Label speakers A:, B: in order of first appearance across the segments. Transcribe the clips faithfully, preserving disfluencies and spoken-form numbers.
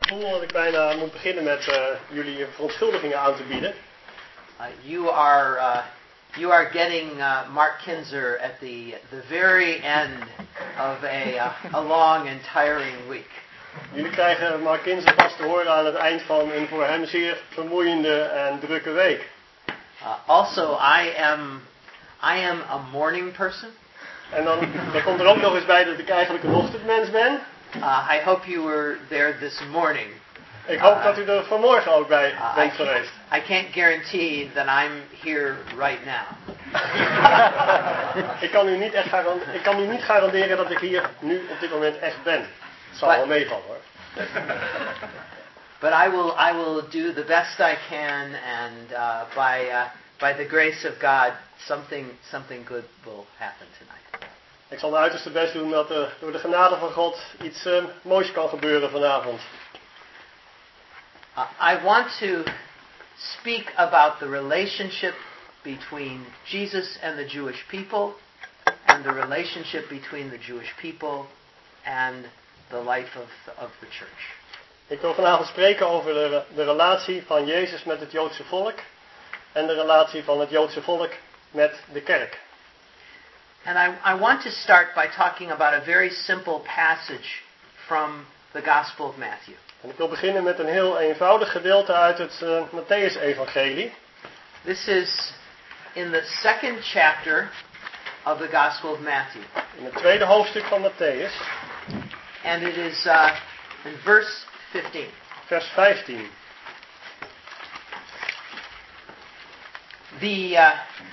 A: gevoel dat ik bijna moet beginnen met uh, jullie verontschuldigingen aan te bieden.
B: Uh, you are uh, you are getting uh, Mark Kinzer at the the very end of a uh, a long and tiring week.
A: Jullie krijgen Mark Kinzer pas te horen aan het eind van een voor hem zeer vermoeiende en drukke week.
B: Uh, also, I am I am a morning person.
A: En dan, dan komt er ook nog eens bij dat ik eigenlijk een ochtendmens ben.
B: Uh, I hope you were there this morning.
A: Ik hoop
B: uh,
A: dat u er vanmorgen ook bij
B: uh,
A: bent
B: I
A: geweest.
B: I can't guarantee that I'm here right now.
A: ik, kan u niet echt garanderen, ik kan u niet garanderen dat ik hier nu op dit moment echt ben. Het zal
B: But,
A: wel meevallen hoor.
B: But I will I will do the best I can, and uh, by uh, by the grace of God, something something good will happen tonight.
A: Ik zal mijn uiterste best doen dat er door de genade van God iets uh, moois kan gebeuren vanavond.
B: Uh, I want to speak about the relationship between Jesus and the Jewish people, and the relationship between the Jewish people and the life of the, of the church.
A: Ik wil vanavond spreken over de, de relatie van Jezus met het Joodse volk en de relatie van het Joodse volk met de kerk.
B: And I, I want to start by talking about a very simple passage from the Gospel of Matthew.
A: En ik wil beginnen met een heel eenvoudig gedeelte uit het uh, Mattheüs-evangelie.
B: This is in the second chapter of the Gospel of Matthew.
A: In het tweede hoofdstuk van Matthäus.
B: And it is uh, in verse fifteen.
A: Vers vijftien.
B: The uh,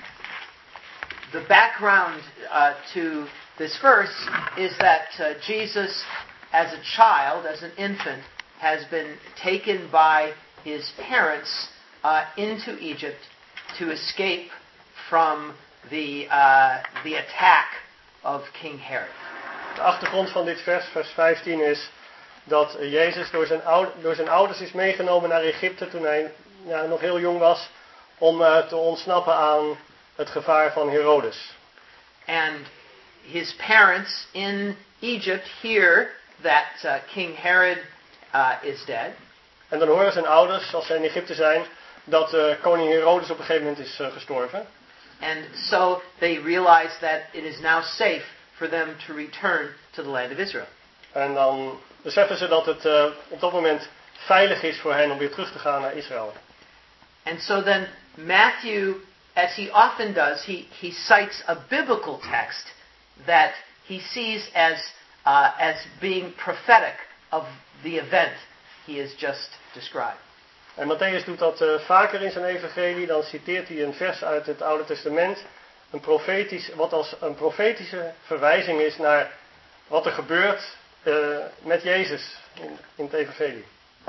B: the background uh, to this verse is that uh, Jesus, as a child, as an infant, has been taken by his parents uh, into Egypt to escape from the uh, the attack of King Herod.
A: De achtergrond van dit vers, vers vijftien, is dat Jezus door zijn, oude, door zijn ouders is meegenomen naar Egypte toen hij ja, nog heel jong was, om uh, te ontsnappen aan het gevaar van Herodes.
B: And his parents in Egypt hear that uh, King Herod uh, is dead.
A: En dan horen zijn ouders, als ze in Egypte zijn, dat uh, koning Herodes op een gegeven moment is uh, gestorven.
B: And so they realize that it is now safe for them to return to the land of Israel.
A: En dan beseffen ze dat het uh, op dat moment veilig is voor hen om weer terug te gaan naar Israël.
B: And so then Matthew, as he often does, he, he cites a biblical text that he sees as, uh, as being prophetic of the event he has just described.
A: En Matthäus doet dat uh, vaker in zijn evangelie. Dan citeert hij een vers uit het Oude Testament, een profetisch, wat als een profetische verwijzing is naar wat er gebeurt uh, met Jezus in, in het evangelie.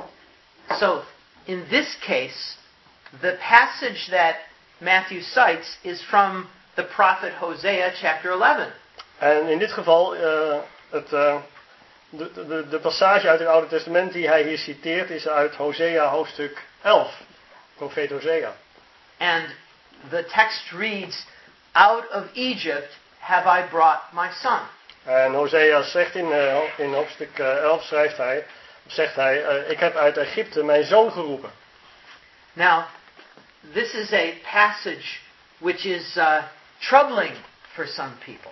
B: So, in this case, the passage that Matthew cites is from the prophet Hosea chapter eleven.
A: En in dit geval, uh, het, uh, de, de, de passage uit het Oude Testament die hij hier citeert, is uit Hosea hoofdstuk elf, profeet Hosea.
B: And the text reads, "Out of Egypt have I brought my son."
A: En Hosea zegt in, uh, in hoofdstuk uh, elf, schrijft hij, zegt hij, uh, ik heb uit Egypte mijn zoon geroepen.
B: Now, this is a passage which is uh, troubling for some people.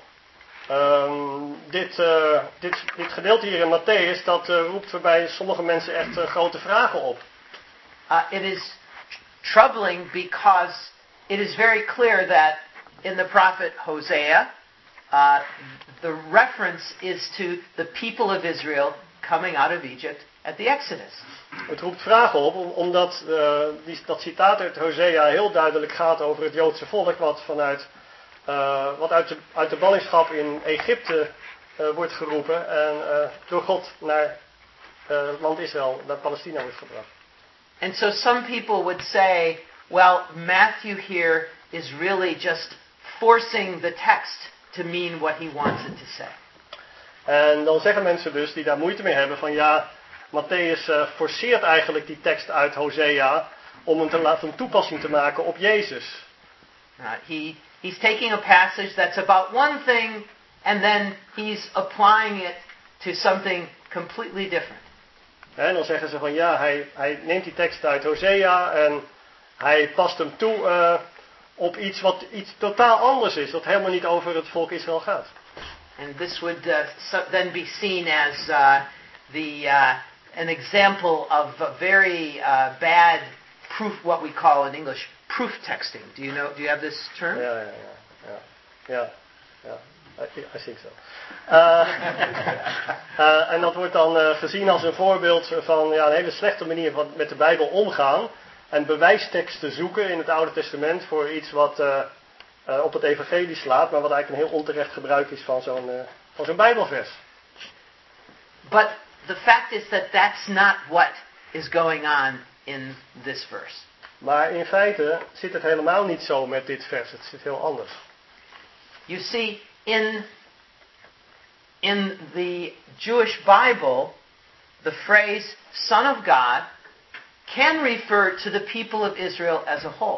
A: Um, dit, uh, dit, dit gedeelte hier in Matthäus, dat uh, roept bij sommige mensen echt uh, grote vragen op.
B: Uh, it is troubling because it is very clear that in the prophet Hosea, uh, the reference is to the people of Israel coming out of Egypt at the Exodus.
A: Het roept vragen op, omdat uh, die, dat citaat uit Hosea heel duidelijk gaat over het Joodse volk, wat vanuit uh, wat uit de, uit de ballingschap in Egypte uh, wordt geroepen en uh, door God naar uh, het land Israël, naar Palestina wordt gebracht.
B: And so some people would say, well, Matthew here is really just forcing the text to mean what he wants it to say.
A: En dan zeggen mensen dus die daar moeite mee hebben van ja, Matthäus uh, forceert eigenlijk die tekst uit Hosea om hem te laten toepassing te maken op Jezus.
B: Uh, he, he's taking a passage that's about one thing and then he's applying it to something completely different.
A: En dan zeggen ze van ja, hij, hij neemt die tekst uit Hosea en hij past hem toe uh, op iets wat iets totaal anders is, dat helemaal niet over het volk Israël gaat.
B: And this would uh, so then be seen as uh, the uh, an example of a very uh, bad proof, what we call in English proof texting. Do you know? Do you have this term?
A: Ja, ja, ja, ja, ja, ja. I, I think so. Uh, uh, en dat wordt dan uh, gezien als een voorbeeld van ja, een hele slechte manier van met de Bijbel omgaan en bewijsteksten zoeken in het Oude Testament voor iets wat uh, uh, op het evangelie slaat, maar wat eigenlijk een heel onterecht gebruik is van zo'n, uh, van zo'n Bijbelvers.
B: But the fact is that that's not what is going on in this verse.
A: Maar in feite zit het helemaal niet zo met dit vers. Het zit heel anders.
B: You see, in in the Jewish Bible, the phrase "Son of God" can refer to the people of Israel as a whole.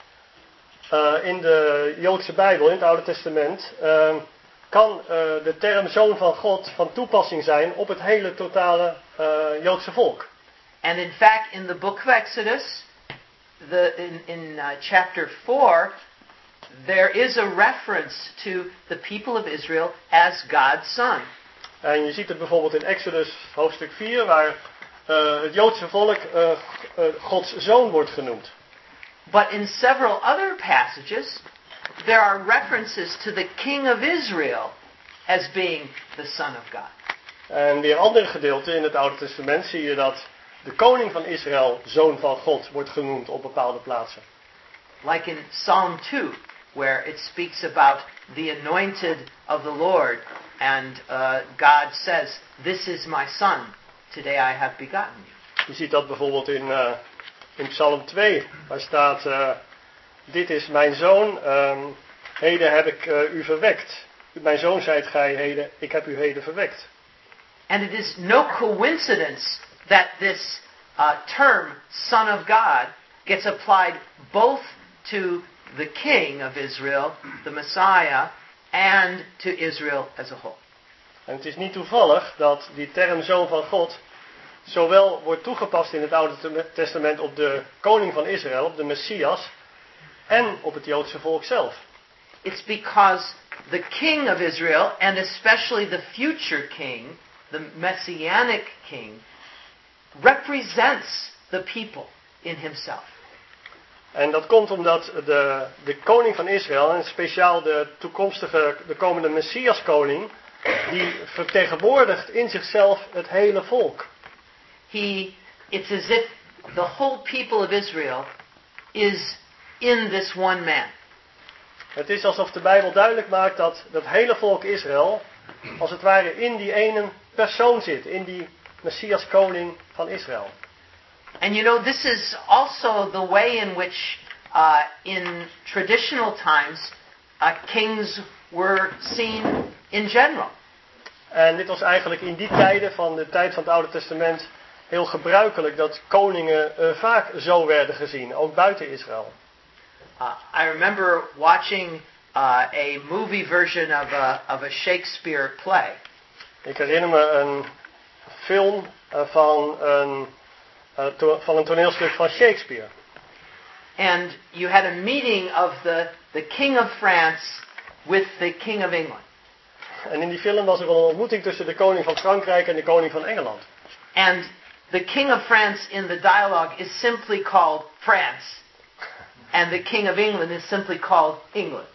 A: Uh, in de Joodse Bijbel, in het Oude Testament, uh, kan uh, de term Zoon van God van toepassing zijn op het hele totale uh, Joodse volk.
B: And in fact, in the book of Exodus, the in in uh, chapter four, there is a reference to the people of Israel as God's son.
A: En je ziet het bijvoorbeeld in Exodus hoofdstuk vier, waar uh, het Joodse volk uh, uh, Gods zoon wordt genoemd.
B: But in several other passages, there are references to the king of Israel as being the son of God.
A: En weer andere gedeelten in het Oude Testament zie je dat de koning van Israël zoon van God wordt genoemd op bepaalde plaatsen.
B: Like in Psalm two, where it speaks about the anointed of the Lord, and uh, God says, "This is my son, today I have begotten you."
A: Je ziet dat bijvoorbeeld in, uh, in Psalm twee, waar staat, uh, dit is mijn zoon, um, heden heb ik uh, u verwekt. Mijn zoon zijt gij, heden, ik heb u heden verwekt.
B: And it is no coincidence that this uh, term, Son of God, gets applied both to the King of Israel, the Messiah, and to Israel as a whole.
A: En het is niet toevallig dat die term Zoon van God zowel wordt toegepast in het Oude Testament op de koning van Israël, op de Messias, en op het Joodse volk zelf.
B: It's because the King of Israel, and especially the future King, the Messianic King, represents the people in himself.
A: En dat komt omdat de, de koning van Israël, en speciaal de toekomstige, de komende Messias-koning, die vertegenwoordigt in zichzelf het hele volk.
B: He, it's as if the whole people of Israel is in this one man.
A: Het is alsof de Bijbel duidelijk maakt dat dat hele volk Israël, als het ware, in die ene persoon zit, in die Messias-koning van Israël.
B: And you know, this is also the way in which, uh, in traditional times, uh, kings were seen in general.
A: En dit was eigenlijk in die tijden van de tijd van het Oude Testament heel gebruikelijk dat koningen uh, vaak zo werden gezien, ook buiten Israël.
B: Uh, I remember watching uh, a movie version of a, of a Shakespeare play.
A: Ik herinner me een film uh, van, een, uh, to- van een toneelstuk van Shakespeare.
B: And you had a meeting of the, the King of France with the King of England.
A: En in die film was er een ontmoeting tussen de koning van Frankrijk en de koning van Engeland.
B: And the King of France in the dialogue is simply called France. And the King of England is simply called England.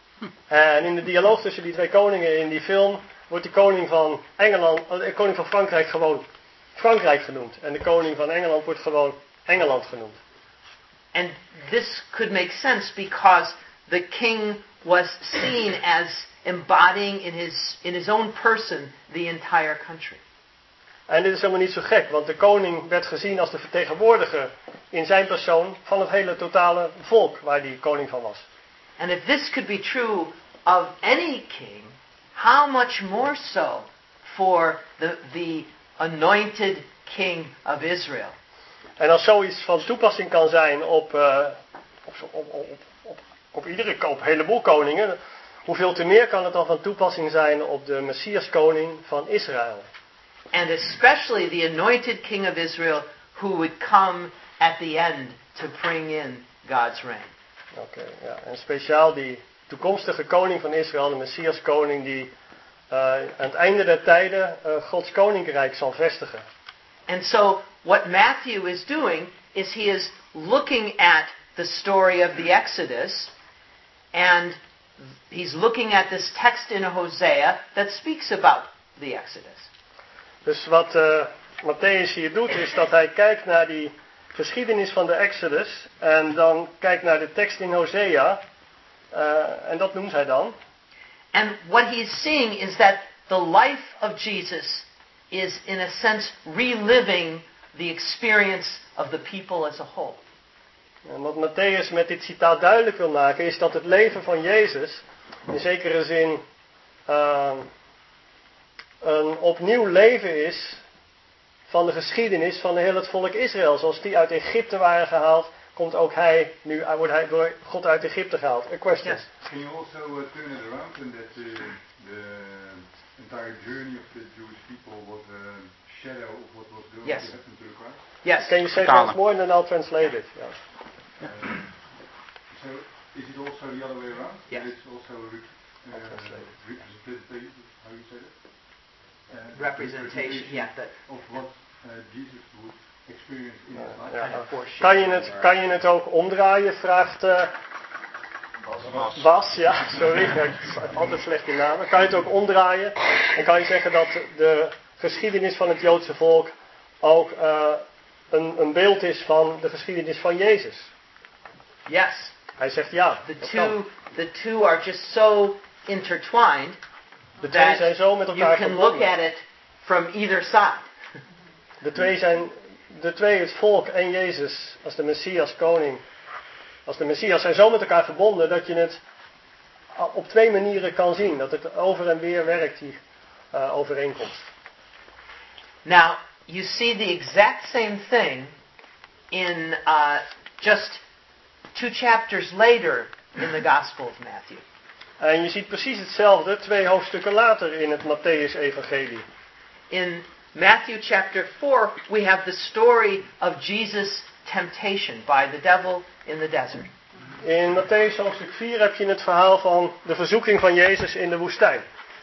A: En in de dialoog tussen die twee koningen in die film wordt de koning van Engeland, de koning van Frankrijk gewoon Frankrijk genoemd. En de koning van Engeland wordt gewoon Engeland genoemd.
B: And this could make sense because the king was seen as embodying in his in his own person the entire country.
A: En dit is helemaal niet zo gek, want de koning werd gezien als de vertegenwoordiger in zijn persoon van het hele totale volk waar die koning van was.
B: And if this could be true of any king, how much more so for the the anointed king of Israel?
A: En als zoiets van toepassing kan zijn op, uh, op, op, op, op, op iedere op een heleboel koningen, hoeveel te meer kan het dan van toepassing zijn op de Messias koning van Israël?
B: and especially the anointed king of Israel who would come at the end to bring in God's reign.
A: Oké, okay, ja. En speciaal die toekomstige koning van Israël, de Messias koning, die uh, aan het einde der tijden uh, Gods koninkrijk zal vestigen.
B: And so what Matthew is doing is he is looking at the story of the Exodus, and he's looking at this text in Hosea that speaks about the Exodus.
A: Dus wat uh, Matthäus hier doet, is dat hij kijkt naar die geschiedenis van de Exodus en dan kijkt naar de tekst in Hosea, uh, en dat noemt hij dan.
B: And what he is seeing is that the life of Jesus is in a sense reliving the experience of the people as a whole.
A: En wat Matthäus met dit citaat duidelijk wil maken is dat het leven van Jezus in zekere zin uh, een opnieuw leven is van de geschiedenis van heel het volk Israël. Zoals die uit Egypte waren gehaald, komt ook hij, nu wordt hij door God uit Egypte gehaald. A question.
B: Yes.
C: Can you also uh, turn it around and that uh, the entire journey of the Jewish people was a shadow of what was going
B: Yes.
C: to happen to the Christ?
B: Yes.
A: Can you say it once more and then I'll translate it? Yeah.
C: Um, so is it also the other way around?
B: Yes.
C: It's also a re- uh, representation, how you say it? Uh,
B: Representation, yeah. That,
C: of what uh, Jesus would experience in his life.
A: Ja.
B: kind of foreshadow.
A: Kan je het, kan je het ook omdraaien, vraagt uh,
D: Bas.
A: Bas. Ja, sorry, ja, ik heb altijd slecht in namen. Kan je het ook omdraaien en kan je zeggen dat de geschiedenis van het Joodse volk ook uh, een, een beeld is van de geschiedenis van Jezus?
B: yes.
A: Hij zegt ja.
B: The
A: dat kan.
B: two, the two are just so intertwined
A: De twee zijn
B: that
A: zo met
B: you
A: elkaar
B: can look
A: verbonden.
B: at it from either side.
A: De twee zijn, de twee, het volk en Jezus als de Messias koning, als de Messias zijn zo met elkaar verbonden dat je het op twee manieren kan zien. Dat het over en weer werkt, die uh, overeenkomst.
B: Now, you see the exact same thing in uh, just two chapters later in the Gospel of Matthew.
A: En je ziet precies hetzelfde twee hoofdstukken later in het Matthäus-evangelie.
B: In Matthew chapter four, we have the story of Jesus' temptation by the devil in the desert.
A: In Matthäus hoofdstuk vier heb je het verhaal van de verzoeking van Jezus in de woestijn.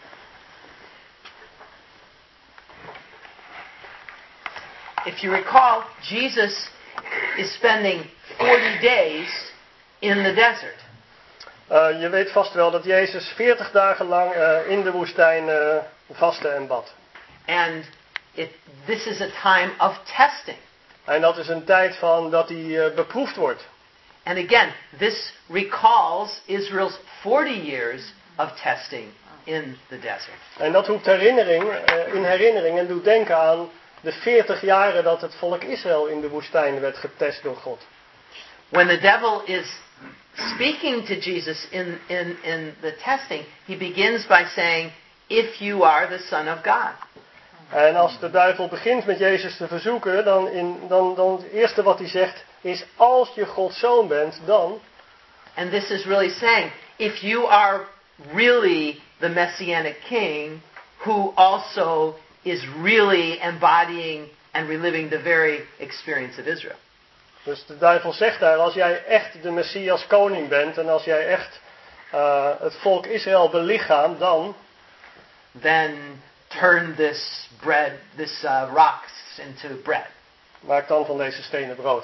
B: If you recall, Jesus is spending forty days in the desert.
A: Uh, je weet vast wel dat Jezus veertig dagen lang uh, in de woestijn uh, vastte en bad.
B: And it, this is a time of testing.
A: En dat is een tijd van dat hij uh, beproefd wordt.
B: And again, this recalls Israel's forty years of testing in the desert.
A: En dat roept herinnering, uh, in herinnering en doet denken aan de veertig jaren dat het volk Israël in de woestijn werd getest door God.
B: When the devil is speaking to Jesus in, in, in the testing, he begins by saying, if you are the Son of God.
A: En als de duivel begint met Jezus te verzoeken, dan, in, dan, dan het eerste wat hij zegt is, als je Gods zoon bent, dan...
B: And this is really saying, if you are really the Messianic King, who also is really embodying and reliving the very experience of Israel.
A: Dus de duivel zegt daar, als jij echt de Messias koning bent en als jij echt uh, het volk Israël belichaamt, dan...
B: Then turn this bread, this uh, rocks into bread.
A: Maak dan van deze stenen brood.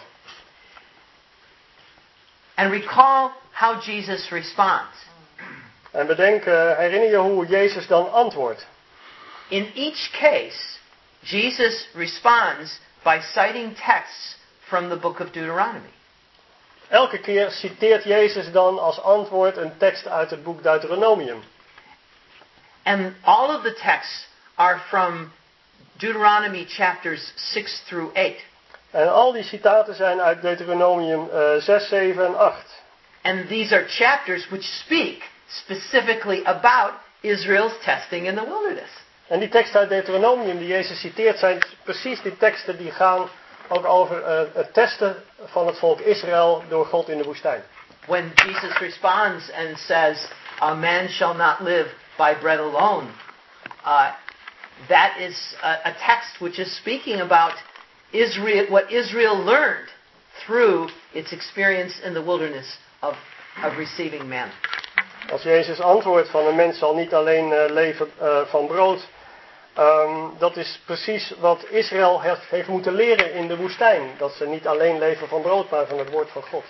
B: And recall how Jesus responds.
A: En bedenk, uh, herinner je hoe Jezus dan antwoordt.
B: In each case, Jesus responds by citing texts from the book of Deuteronomy.
A: Elke keer citeert Jezus dan als antwoord een tekst uit het boek Deuteronomium.
B: And all of the texts are from Deuteronomy chapters six through eight.
A: En al die citaten zijn uit Deuteronomium uh, zes, zeven en acht.
B: And these are chapters which speak specifically about Israel's testing in the wilderness.
A: En die teksten uit Deuteronomium die Jezus citeert zijn precies die teksten die gaan ook over uh, het testen van het volk Israël door God in de woestijn.
B: When Jesus responds and says, a man shall not live by bread alone, uh, that is a, a text which is speaking about Israel, what Israel learned through its experience in the wilderness of, of receiving manna.
A: Als Jezus antwoordt van een mens zal niet alleen uh, leven uh, van brood, um, dat is precies wat Israël heeft, heeft moeten leren in de woestijn. Dat ze niet alleen leven van brood, maar van het woord van God.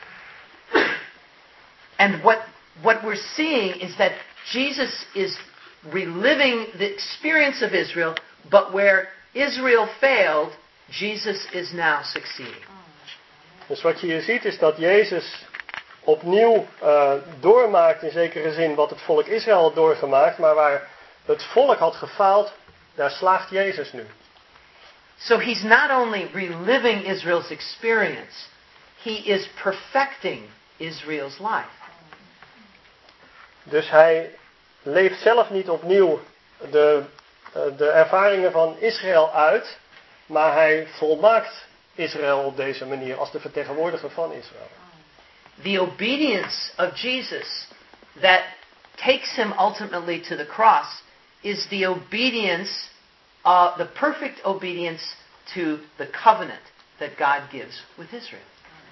B: And what what we're seeing is that Jesus is reliving the experience of Israel, but where Israel failed, Jesus is now succeeding.
A: Dus wat je hier ziet is dat Jezus opnieuw uh, doormaakt in zekere zin wat het volk Israël had doorgemaakt, maar waar het volk had gefaald, daar slaagt Jezus nu.
B: So he's not only reliving Israel's experience, he is perfecting Israel's life.
A: Dus hij leeft zelf niet opnieuw de, uh, de ervaringen van Israël uit, maar hij volmaakt Israël op deze manier als de vertegenwoordiger van Israël.
B: The obedience of Jesus that takes him ultimately to the cross is the obedience, uh, the perfect obedience to the covenant that God gives with Israel.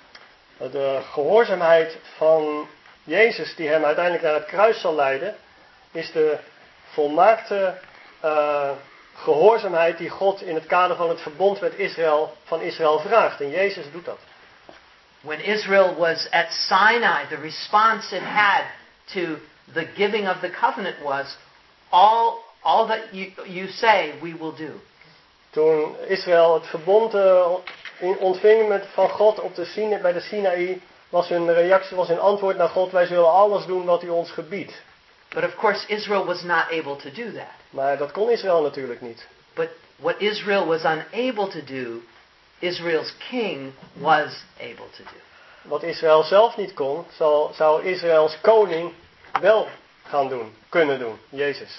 A: De gehoorzaamheid van Jezus die hem uiteindelijk naar het kruis zal leiden, is de volmaakte uh, gehoorzaamheid die God in het kader van het verbond met Israël, van Israël vraagt. En Jezus doet dat.
B: When Israel was at Sinai, the response it had to the giving of the covenant was, all, all that you, you say, we will do.
A: Toen Israël het verbond uh, ontving met, van God op de Sina, bij de Sinaï, was hun reactie, was hun antwoord naar God, wij zullen alles doen wat u ons gebiedt.
B: But of course Israel was not able to do that.
A: Maar dat kon Israël natuurlijk niet.
B: But what Israel was unable to do, Israel's king was able to do.
A: Wat Israël zelf niet kon, zou, zou Israëls koning wel gaan doen, kunnen doen, Jezus.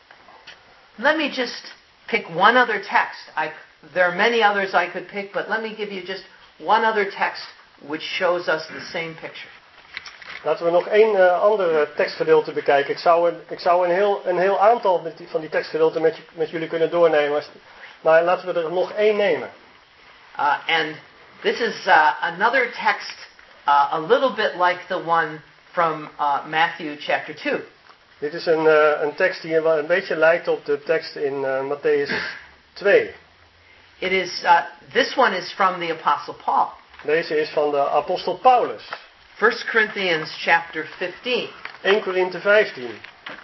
B: Let me just pick one other text. I, there are many others I could pick, but let me give you just one other text which shows us the same picture.
A: Laten we nog één uh, ander tekstgedeelte bekijken. Ik zou, een, ik zou een, heel, een heel aantal met die, van die tekstgedeelten met, met jullie kunnen doornemen. Maar laten we er nog één nemen.
B: Uh, and this is uh, another text uh, a little bit like the one from uh, Matthew chapter two.
A: Dit is een, uh, een tekst die een beetje lijkt op de tekst in uh, Matthäus twee.
B: It is, uh, this one is from the Apostle Paul.
A: Deze is van de apostel Paulus.
B: First Corinthians chapter fifteen.
A: Eerste Korinthe vijftien.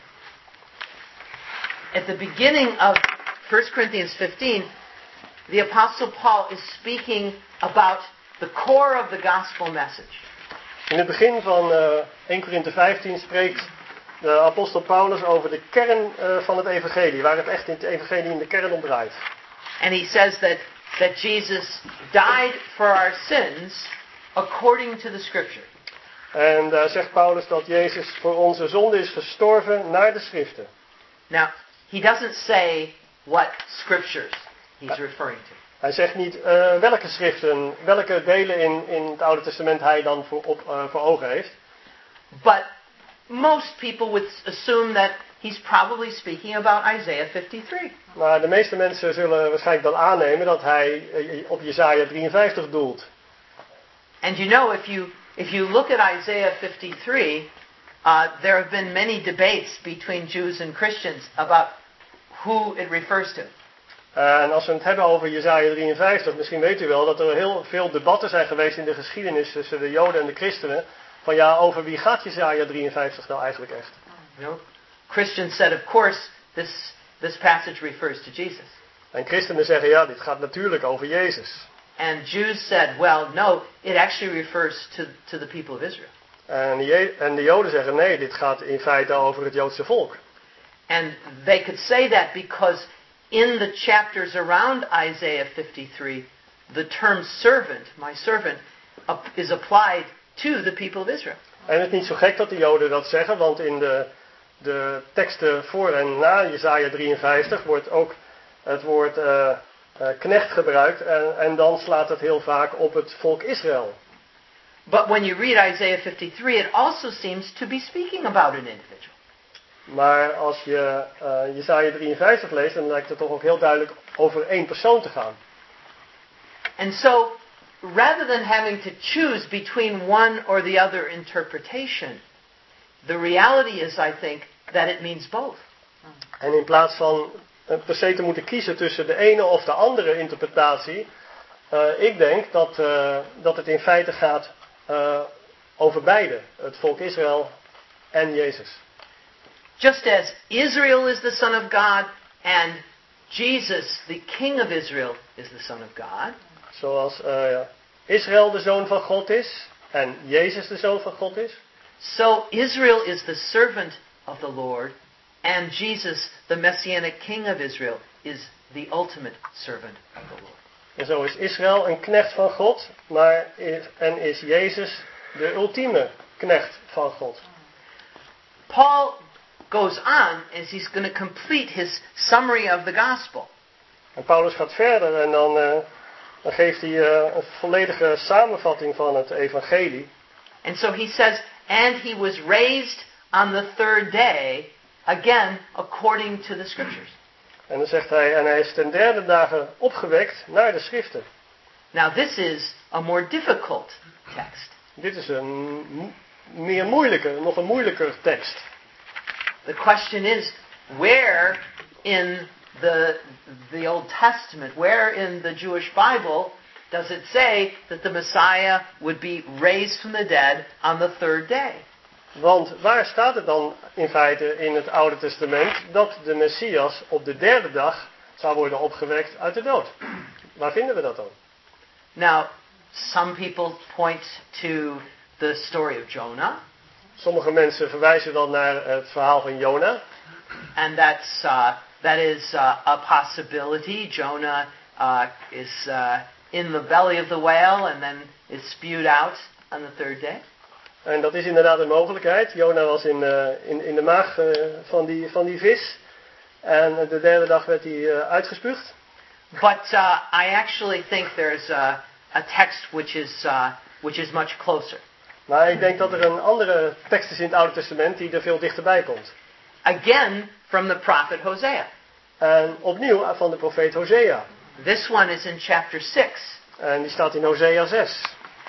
B: At the beginning of First Corinthians fifteen, the Apostle Paul is speaking about the core of the gospel message.
A: In het begin van uh, Eerste Korinthe vijftien spreekt de apostel Paulus over de kern uh, van het evangelie, waar het echt in het evangelie in de kern om draait.
B: And he says that, that Jesus died for our sins according to the scripture.
A: En daar zegt Paulus dat Jezus voor onze zonde is gestorven naar de schriften.
B: Now, he doesn't say what scriptures he's referring to.
A: Hij zegt niet uh, welke schriften, welke delen in, in het Oude Testament hij dan voor, op, uh, voor ogen heeft.
B: But most people would assume that he's probably speaking about Isaiah fifty-three.
A: Maar de meeste mensen zullen waarschijnlijk dan aannemen dat hij uh, op Jesaja drieënvijftig doelt.
B: And you know, if you if you look at Isaiah fifty-three, uh, there have been many debates between Jews and Christians about who it refers to.
A: Uh, en als we het hebben over Jesaja drieënvijftig, misschien weet u wel dat er heel veel debatten zijn geweest in de geschiedenis tussen de Joden en de christenen. Van ja, over wie gaat Jesaja drieënvijftig nou eigenlijk echt?
B: You know, Christians said, of course, this this passage refers to Jesus.
A: En christenen zeggen ja, dit gaat natuurlijk over Jezus.
B: And Jews said, well, no, it actually refers to, to the people of Israel.
A: En de, en de Joden zeggen nee, dit gaat in feite over het Joodse volk.
B: And they could say that because in the chapters around Isaiah fifty-three, the term servant, my servant, is applied to the people of Israel.
A: En het is niet zo gek dat de Joden dat zeggen, want in de, de teksten voor en na Jesaja drieënvijftig wordt ook het woord uh, uh, knecht gebruikt en, en dan slaat het heel vaak op het volk Israël.
B: But when you read Isaiah fifty-three, it also seems to be speaking about an individual.
A: Maar als je uh, Jesaja drieënvijftig leest, dan lijkt het toch ook heel duidelijk over één persoon te gaan.
B: And so, rather than having to choose between one or the other interpretation, the reality is, I think, that it means both.
A: En in plaats van per se te moeten kiezen tussen de ene of de andere interpretatie, uh, ik denk dat, uh, dat het in feite gaat uh, over beide. Het volk Israël en Jezus.
B: Just as Israel is the son of God and Jesus, the king of Israel, is the son of God.
A: Zoals uh, Israël de zoon van God is en Jezus de zoon van God is.
B: So Israel is the servant of the Lord and Jesus, the messianic king of Israel, is the ultimate servant of the Lord.
A: En zo is Israël een knecht van God, maar is, en is Jezus de ultieme knecht van God.
B: Paul goes on as he's going to complete his summary of the gospel.
A: En Paulus gaat verder en dan, uh, dan geeft hij uh, een volledige samenvatting van het evangelie.
B: And so he says, and he was raised on the third day, again according to the scriptures.
A: En dan zegt hij, en hij is ten derde dagen opgewekt naar de schriften.
B: Now this is a more difficult text.
A: Dit is een mo- meer moeilijke, nog een moeilijker tekst.
B: The question is, where in the the Old Testament, where in the Jewish Bible does it say that the Messiah would be raised from the dead on the third day?
A: Want waar staat het dan in feite in het Oude Testament dat de Messias op de derde dag zou worden opgewekt uit de dood? Waar vinden we dat dan?
B: Now, some people point to the story of Jonah.
A: Sommige mensen verwijzen dan naar het verhaal van Jona.
B: And that's uh, that is uh, a possibility. Jonah uh, is uh, in the belly of the whale and then is spewed out on the third day.
A: En dat is inderdaad een mogelijkheid. Jona was in, uh, in, in de maag uh, van, die, van die vis. En de derde dag werd hij uh, uitgespuugd.
B: But uh, I actually think there's a, a text which is uh, which is much closer.
A: Maar ik denk dat er een andere tekst is in het Oude Testament die er veel dichterbij komt.
B: Again from the prophet Hosea.
A: En opnieuw van de profeet Hosea.
B: This one is in chapter six.
A: En die staat in Hosea zes.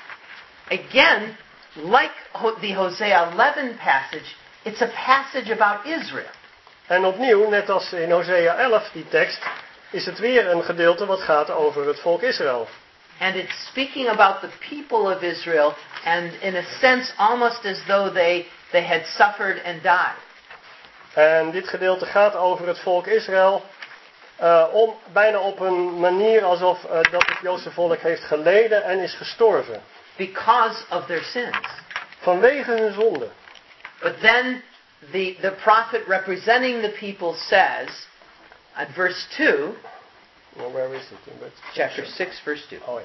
B: Again, like the Hosea eleven passage, it's a passage about Israel.
A: En opnieuw, net als in Hosea elf, die tekst, is het weer een gedeelte wat gaat over het volk Israël.
B: And it's speaking about the people of Israel, and in a sense almost as though they, they had suffered and died.
A: En dit gedeelte gaat over het volk Israël, uh, om, bijna op een manier alsof uh, dat het Joodse volk heeft geleden en is gestorven.
B: Because of their sins.
A: Vanwege hun zonde.
B: But then the, the prophet representing the people says, at verse two,
A: Well, where is it? In
B: chapter six, verse two.
A: Oh ja.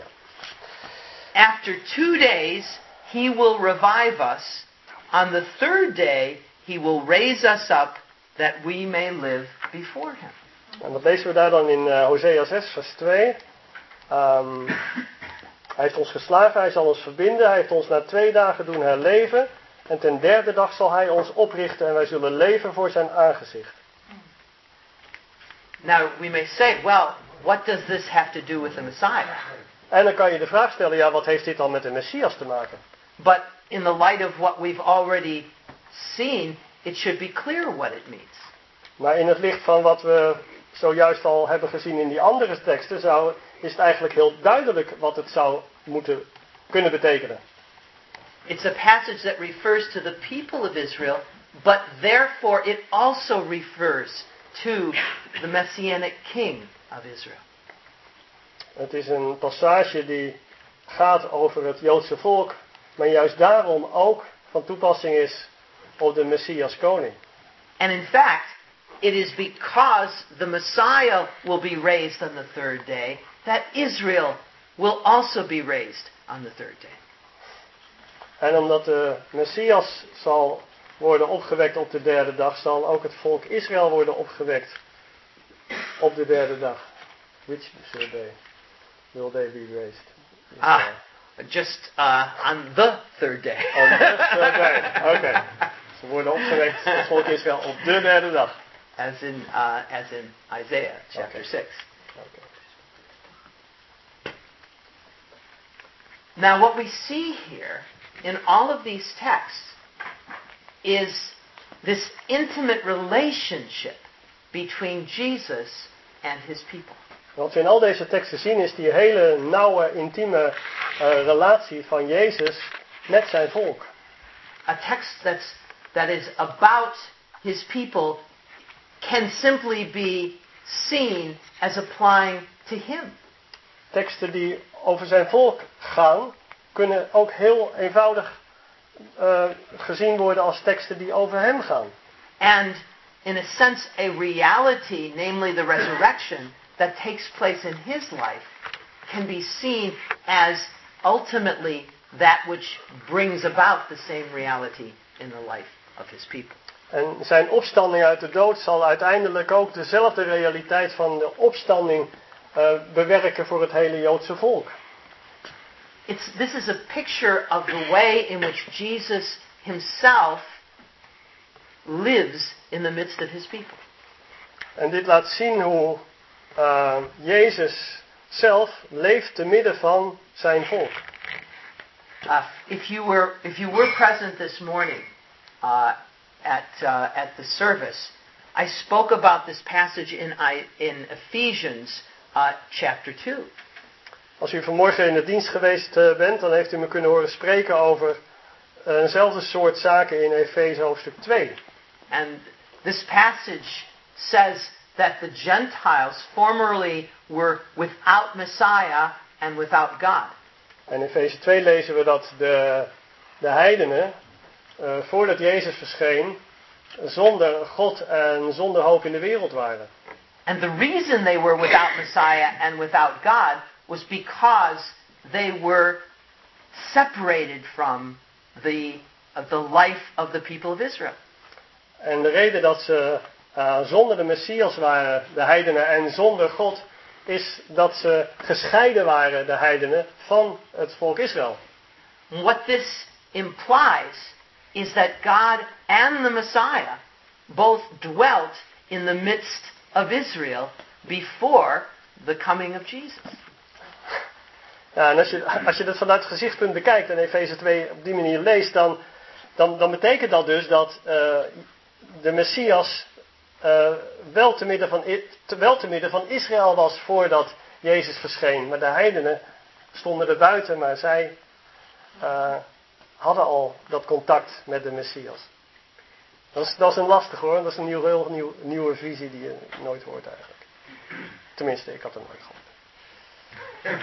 B: After two days he will revive us. On the third day he will raise us up that we may live before him.
A: En dat lezen we daar dan in uh, Hosea zes, vers twee. Um, hij heeft ons geslagen, hij zal ons verbinden, hij heeft ons na twee dagen doen herleven. En ten derde dag zal hij ons oprichten en wij zullen leven voor zijn aangezicht.
B: Now we may say, well, what does this have to do with the Messiah?
A: En dan kan je de vraag stellen, ja, wat heeft dit dan met de Messias te maken?
B: But in the light of what we've already seen, it should be clear what it means.
A: Maar in het licht van wat we zojuist al hebben gezien in die andere teksten, zou, is het eigenlijk heel duidelijk wat het zou moeten kunnen betekenen.
B: It's a passage that refers to the people of Israel, but therefore it also refers to the Messianic King of Israel.
A: Het is een passage die gaat over het Joodse volk, maar juist daarom ook van toepassing is op de Messias koning.
B: And in fact, it is because the Messiah will be raised on the third day that Israel will also be raised on the third day.
A: En omdat de Messias zal worden opgewekt op de derde dag, zal ook het volk Israël worden opgewekt op de derde dag. Which should they, will they be raised?
B: Ah, just uh, on the third day.
A: On the third day. Okay. Ze worden opgewekt, het volk Israël, op de derde dag.
B: As in, uh, as in Isaiah chapter
A: Okay.
B: six.
A: Okay.
B: Now what we see here in all of these texts is this intimate relationship between Jesus and his people.
A: Wat we in al deze teksten zien is die hele nauwe, intieme uh, relatie van Jezus met zijn volk.
B: A text that's, that is about his people can simply be seen as applying to him.
A: Teksten die over zijn volk gaan, kunnen ook heel eenvoudig uh, gezien worden als teksten die over hem gaan.
B: And in a sense, a reality, namely the resurrection, that takes place in his life, can be seen as ultimately that which brings about the same reality in the life of his people.
A: En zijn opstanding uit de dood zal uiteindelijk ook dezelfde realiteit van de opstanding uh, bewerken voor het hele Joodse volk.
B: It's, this is a picture of the way in which Jesus himself lives in the midst of his people.
A: En dit laat zien hoe uh, Jezus zelf leeft te midden van zijn volk.
B: Uh, if you were if you were present this morning uh, at uh, at the service, I spoke about this passage in I, in Ephesians uh, chapter two.
A: Als u vanmorgen in de dienst geweest uh, bent, dan heeft u me kunnen horen spreken over uh, eenzelfde soort zaken in Efeze hoofdstuk twee.
B: And this passage says that the Gentiles formerly were without Messiah and without God.
A: En in Efeze twee lezen we dat de, de heidenen, uh, voordat Jezus verscheen, zonder God en zonder hoop in de wereld waren.
B: And the reason they were without Messiah and without God was because they were separated from the, uh, the life of the people of Israel.
A: En de reden dat ze uh, zonder de Messias waren, de heidenen, en zonder God, is dat ze gescheiden waren, de heidenen, van het volk Israël.
B: What this implies is that God and the Messiah both dwelt in the midst of Israel before the coming of Jesus.
A: Ja, en als je, als je dat vanuit het gezichtspunt bekijkt en Efeze twee op die manier leest, dan, dan, dan betekent dat dus dat uh, de Messias uh, wel, te midden van, te, wel te midden van Israël was voordat Jezus verscheen. Maar de heidenen stonden er buiten, maar zij uh, hadden al dat contact met de Messias. Dat is, dat is een lastig hoor, dat is een nieuw, heel nieuw, nieuwe visie die je nooit hoort eigenlijk. Tenminste, ik had het nooit gehoord.
E: He's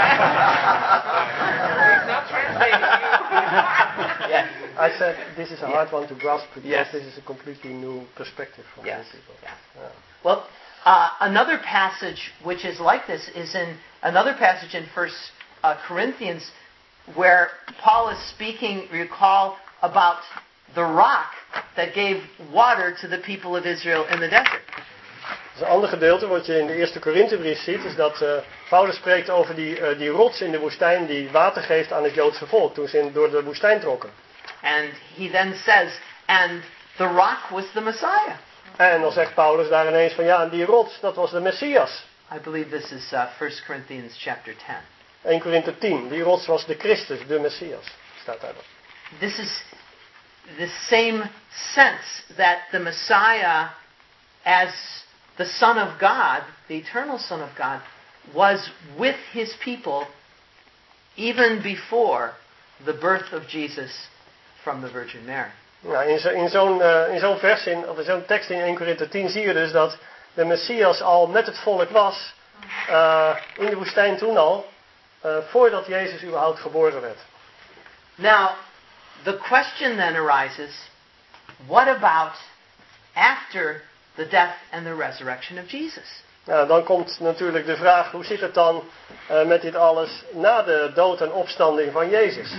E: not translating you.
B: Yes.
A: I said this is a hard
B: Yeah.
A: one to grasp because
B: Yes.
A: this is a completely new perspective from
B: Yes.
A: many people.
B: Yes.
A: Yeah.
B: Well, uh, another passage which is like this is in another passage in First uh, Corinthians, where Paul is speaking. Recall about the rock that gave water to the people of Israel in the desert.
A: Dus een ander gedeelte wat je in de eerste Korinthebrief ziet, is dat uh, Paulus spreekt over die, uh, die rots in de woestijn die water geeft aan het Joodse volk toen ze in, door de woestijn trokken.
B: And he then says, and the rock was the Messiah.
A: En dan zegt Paulus daar ineens van ja, en die rots, dat was de Messias.
B: I believe this is uh, First Corinthians chapter ten.
A: Eerste Korinthe tien, die rots was de Christus, de Messias, staat daar dan.
B: This is the same sense that the Messiah, as the Son of God, the eternal Son of God, was with his people even before the birth of Jesus from the Virgin Mary.
A: Nou, in, zo, in, zo'n, uh, in zo'n vers, in, of in zo'n tekst in Eerste Korinthe tien zie je dus dat de Messias al met het volk was, uh, in de woestijn toen al, uh, voordat Jezus überhaupt geboren werd.
B: Now, the question then arises, what about after the death and the resurrection of Jesus?
A: Nou, dan komt natuurlijk de vraag, hoe zit het dan uh, met dit alles na de dood en opstanding van Jezus?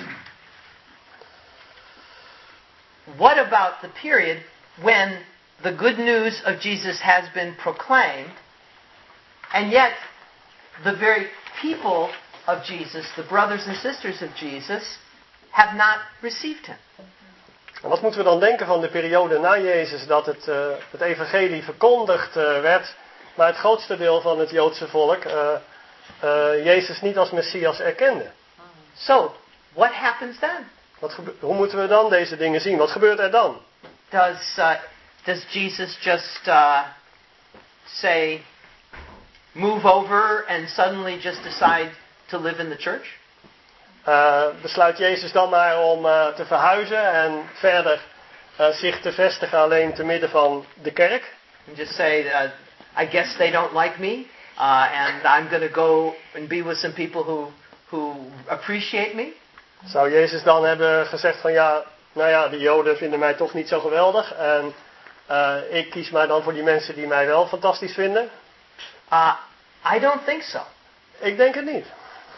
B: What about the period when the good news of Jesus has been proclaimed, and yet the very people of Jesus, the brothers and sisters of Jesus, have not received him?
A: En wat moeten we dan denken van de periode na Jezus dat het, uh, het evangelie verkondigd uh, werd, maar het grootste deel van het Joodse volk uh, uh, Jezus niet als Messias erkende?
B: So, what happens then?
A: Wat gebe- hoe moeten we dan deze dingen zien? Wat gebeurt er dan?
B: Does uh, does Jesus just uh, say, move over and suddenly just decide to live in the church?
A: Uh, besluit Jezus dan maar om uh, te verhuizen en verder uh, zich te vestigen alleen te midden van de kerk?
B: And just say, uh, I guess they don't like me, uh, and I'm going to go and be with some people who who appreciate me?
A: Zou Jezus dan hebben gezegd van ja, nou ja, de Joden vinden mij toch niet zo geweldig en uh, ik kies maar dan voor die mensen die mij wel fantastisch vinden?
B: Uh, I don't think so.
A: Ik denk het niet.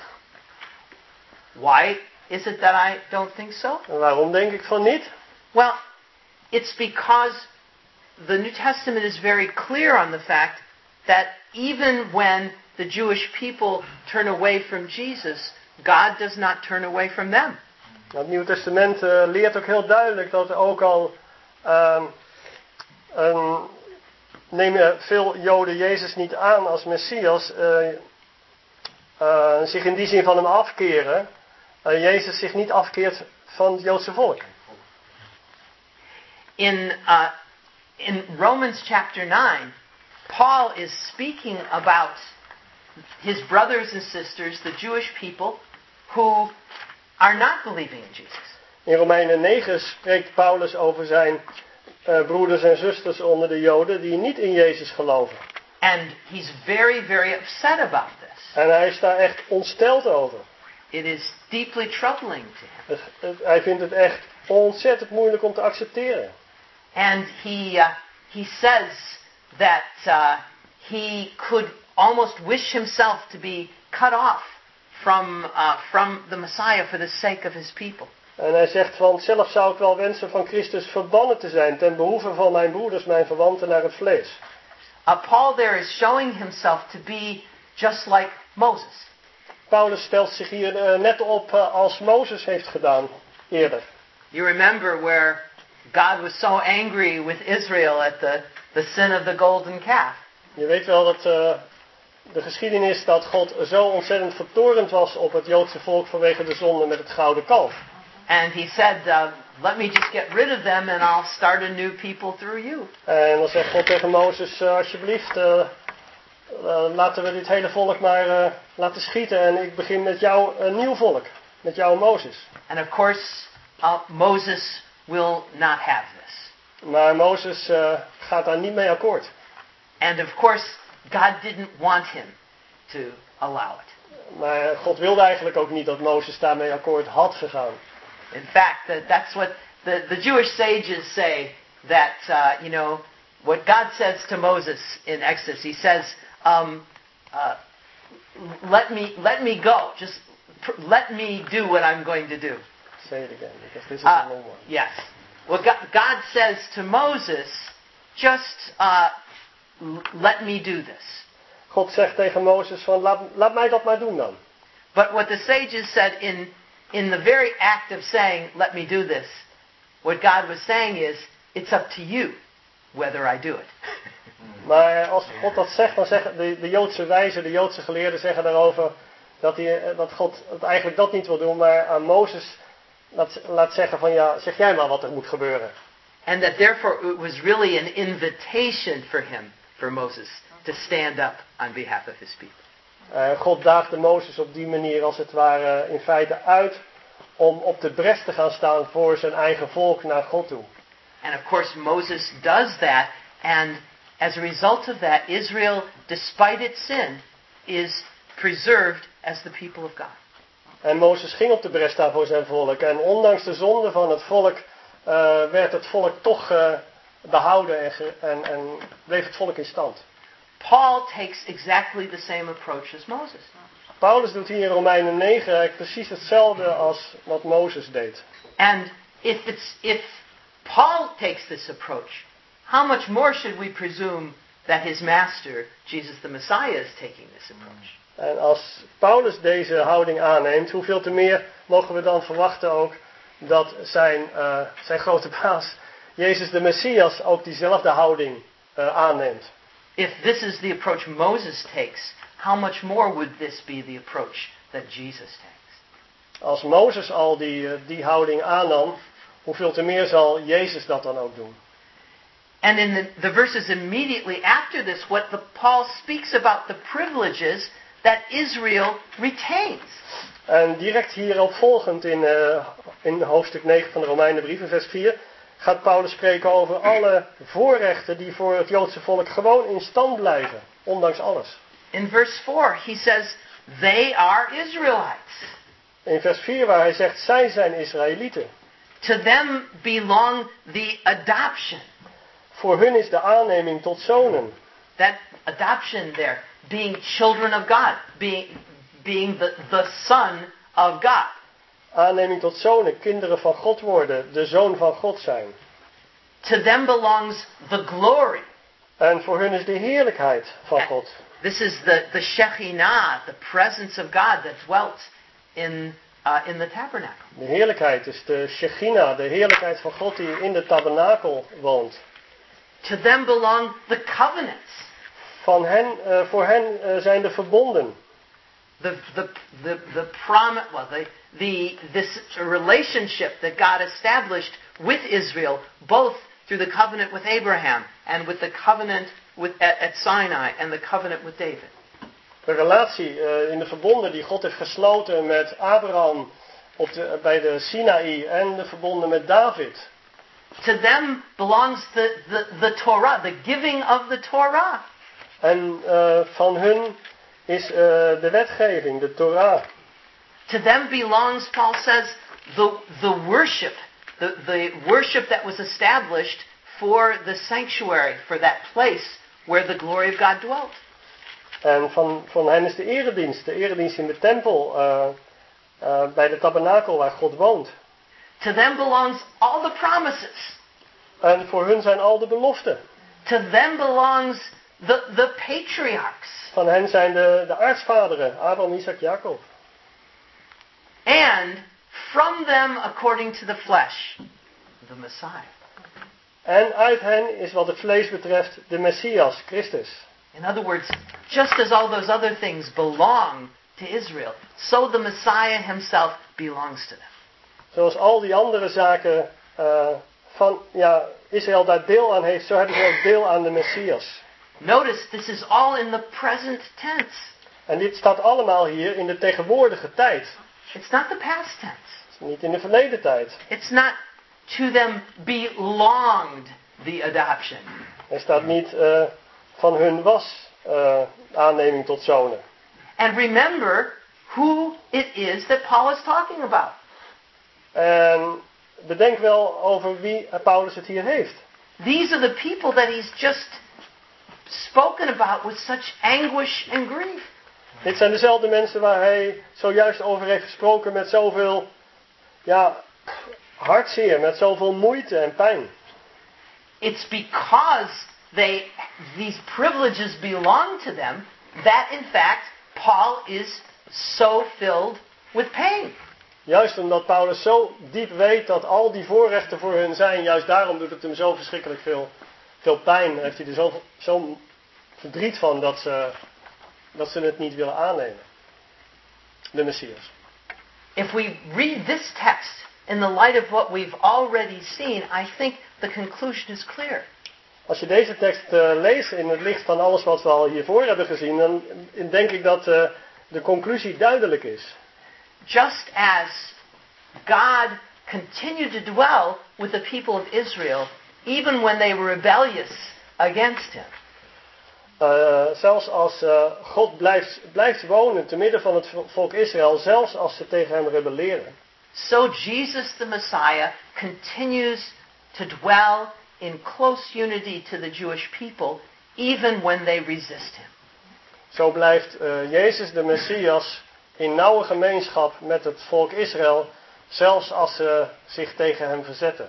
B: Why is it that I don't think so?
A: En waarom denk ik van niet?
B: Well, it's because the New Testament is very clear on the fact that even when the Jewish people turn away from Jesus, God does not turn away from them.
A: Het Nieuwe Testament uh, leert ook heel duidelijk dat er ook al uh, um, nemen veel Joden Jezus niet aan als Messias, uh, uh, zich in die zin van hem afkeren, uh, Jezus zich niet afkeert van het Joodse volk.
B: In uh, in Romans chapter nine, Paul is speaking about his brothers and sisters, the Jewish people, who are not believing in Jesus.
A: In Romeinen negen spreekt Paulus over zijn uh, broeders en zusters onder de Joden die niet in Jezus geloven.
B: And he's very, very upset about this.
A: En hij is daar echt ontsteld over.
B: It is deeply troubling to him.
A: Het, het, hij vindt het echt ontzettend moeilijk om te accepteren.
B: And he uh, he says that uh, he could almost wish himself to be cut off from uh, from the Messiah for the sake of his people.
A: En hij zegt van, zelf zou ik wel wensen van Christus verbannen te zijn ten behoeve van mijn broeders, mijn verwanten naar het vlees.
B: Uh, Paul there is showing himself to be just like Moses.
A: Paulus stelt zich hier uh, net op uh, als Mozes heeft gedaan eerder.
B: You remember where God was so angry with Israel at the, the sin of the golden calf.
A: Je weet wel dat uh, de geschiedenis dat God zo ontzettend vertorend was op het Joodse volk vanwege de zonde met het gouden kalf.
B: And he said, uh, let me just get rid of them and I'll start a new people through you.
A: En dan zegt God tegen Mozes, uh, alsjeblieft, uh, uh, laten we dit hele volk maar uh, laten schieten en ik begin met jou een nieuw volk, met jou Mozes.
B: And of course, uh, Moses will not have this.
A: Maar Mozes uh, gaat daar niet mee akkoord.
B: And of course, God didn't want him to allow it.
A: Maar God wilde eigenlijk ook niet dat Mozes daarmee akkoord had gegaan.
B: In fact, that, that's what the, the Jewish sages say, that, uh, you know, what God says to Moses in Exodus, he says, um, uh, let me, let me go. Just pr- let me do what I'm going to do.
A: Say it again, because this is
B: Uh,
A: a long one.
B: yes. Well, God, God says to Moses, just uh, l- let me do this.
A: God zegt tegen Mozes van, laat, laat mij dat maar doen dan.
B: But what the sages said in, in the very act of saying, let me do this, what God was saying is, it's up to you whether I do it.
A: Maar als God dat zegt, dan zeggen de, de Joodse wijzen, de Joodse geleerden zeggen daarover dat, hij, dat God het eigenlijk dat niet wil doen, maar aan Mozes laat, laat zeggen van ja, zeg jij maar wat er moet gebeuren.
B: And that therefore it was really an invitation for him, for Moses, to stand up on behalf of his people.
A: Uh, God daagde Mozes op die manier als het ware in feite uit om op de bres te gaan staan voor zijn eigen volk naar God toe.
B: And of course Moses does that, and as a result of that, Israel, despite its sin, is preserved as the people of God.
A: En Mozes ging op de bres staan voor zijn volk. En ondanks de zonde van het volk uh, werd het volk toch uh, behouden en, ge- en, en bleef het volk in stand.
B: Paul takes exactly the same approach as Moses.
A: Paulus doet hier in Romeinen negen eigenlijk precies hetzelfde als wat Mozes deed.
B: And if it's if Paul takes this approach, how much more should we presume that his master, Jesus the Messiah, is taking this approach?
A: En als Paulus deze houding aanneemt, hoeveel te meer mogen we dan verwachten ook dat zijn, uh, zijn grote baas, Jezus de Messias, ook diezelfde houding uh, aanneemt.
B: If this is the approach Moses takes, how much more would this be the approach that Jesus takes?
A: Als Mozes al die, uh, die houding aannam, hoeveel te meer zal Jezus dat dan ook doen?
B: And in the, the verses immediately after this, what the, Paul speaks about the privileges that Israel retains.
A: En direct hierop volgend in, uh, in hoofdstuk negen van de Romeinenbrief, in vers vier, gaat Paulus spreken over alle voorrechten die voor het Joodse volk gewoon in stand blijven, ondanks alles.
B: In verse four, he says, they are Israelites.
A: In vers vier waar hij zegt, zij zijn Israëlieten.
B: To them belong the adoption.
A: Voor hun is de aanneming tot zonen.
B: That adoption there, being children of God, being, being the, the son of God.
A: Aanneming tot zonen, kinderen van God worden, de zoon van God zijn.
B: To them belongs the glory.
A: En voor hun is de heerlijkheid van God.
B: This is the, the Shekhinah, the presence of God that dwelt in, uh, in the tabernacle.
A: De heerlijkheid is de Shekhinah, de heerlijkheid van God die in de tabernakel woont.
B: To them belong the covenants.
A: Van hen, uh, voor hen uh, zijn de verbonden.
B: The the the the promise, well, the the this relationship that God established with Israel, both through the covenant with Abraham and with the covenant with at, at Sinai and the covenant with David.
A: De relatie uh, in de verbonden die God heeft gesloten met Abraham op de, bij de Sinaï en de verbonden met David.
B: To them belongs the, the, the Torah, the giving of the Torah.
A: En uh, van hun is uh, de wetgeving, de Torah.
B: To them belongs, Paul says, the, the worship, the, the worship that was established for the sanctuary, for that place where the glory of God dwelt.
A: En van, van hen is de eredienst, de eredienst in de tempel, uh, uh, bij de tabernakel waar God woont.
B: To them belongs all the promises.
A: En voor hun zijn al de beloften.
B: To them belongs the, the patriarchs.
A: Van hen zijn de, de aartsvaderen, Abraham, Isaac, Jacob.
B: And from them, according to the flesh, the Messiah.
A: En uit hen is wat het vlees betreft de Messias, Christus.
B: In other words, just as all those other things belong to Israel, so the Messiah himself belongs to them.
A: Zoals al die andere zaken uh, van ja, Israël daar deel aan heeft, zo hebben ze ook deel aan de Messias.
B: Notice this is all in the present tense.
A: En dit staat allemaal hier in de tegenwoordige tijd.
B: It's not the past tense.
A: Het is niet in de verleden tijd.
B: It's not to them belonged the adoption.
A: Er staat niet uh, van hun was uh, aanneming tot zonen.
B: And remember who it is that Paul is talking about.
A: En bedenk wel over wie Paulus het hier heeft.
B: These are the people that he's just spoken about with such anguish and grief.
A: Dit zijn dezelfde mensen waar hij zojuist over heeft gesproken met zoveel ja, hartzeer, met zoveel moeite en pijn.
B: It's because they these privileges belong to them that in fact Paul is so filled with pain.
A: Juist omdat Paulus zo diep weet dat al die voorrechten voor hun zijn, juist daarom doet het hem zo verschrikkelijk veel, veel pijn. Heeft hij er zo, zo verdriet van dat ze, dat ze het niet willen aannemen. De Messias.
B: If we read this text in the light of what we've already seen, I think the conclusion is clear.
A: Als je deze tekst uh, leest in het licht van alles wat we al hiervoor hebben gezien, dan denk ik dat uh, de conclusie duidelijk is.
B: Just as God continued to dwell with the people of Israel, even when they were rebellious against him.
A: Uh, zelfs als uh, God blijft, blijft wonen te midden van het volk Israël, zelfs als ze tegen hem rebelleren.
B: So Jesus the Messiah continues to dwell in close unity to the Jewish people, even when they resist him.
A: Zo blijft uh, Jezus de Messias in nauwe gemeenschap met het volk Israël, zelfs als ze zich tegen hem verzetten.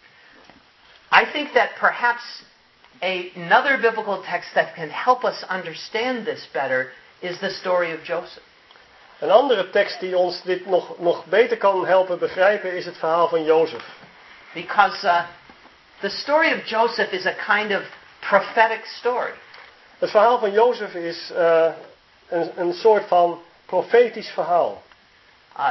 B: I think that perhaps another biblical text that can help us understand this better is the story of Joseph.
A: Een andere tekst die ons dit nog, nog beter kan helpen begrijpen is het verhaal van Jozef.
B: Because uh, the story of Joseph is a kind of prophetic story.
A: Het verhaal van Jozef is uh, een, een soort van profetisch verhaal.
B: Uh,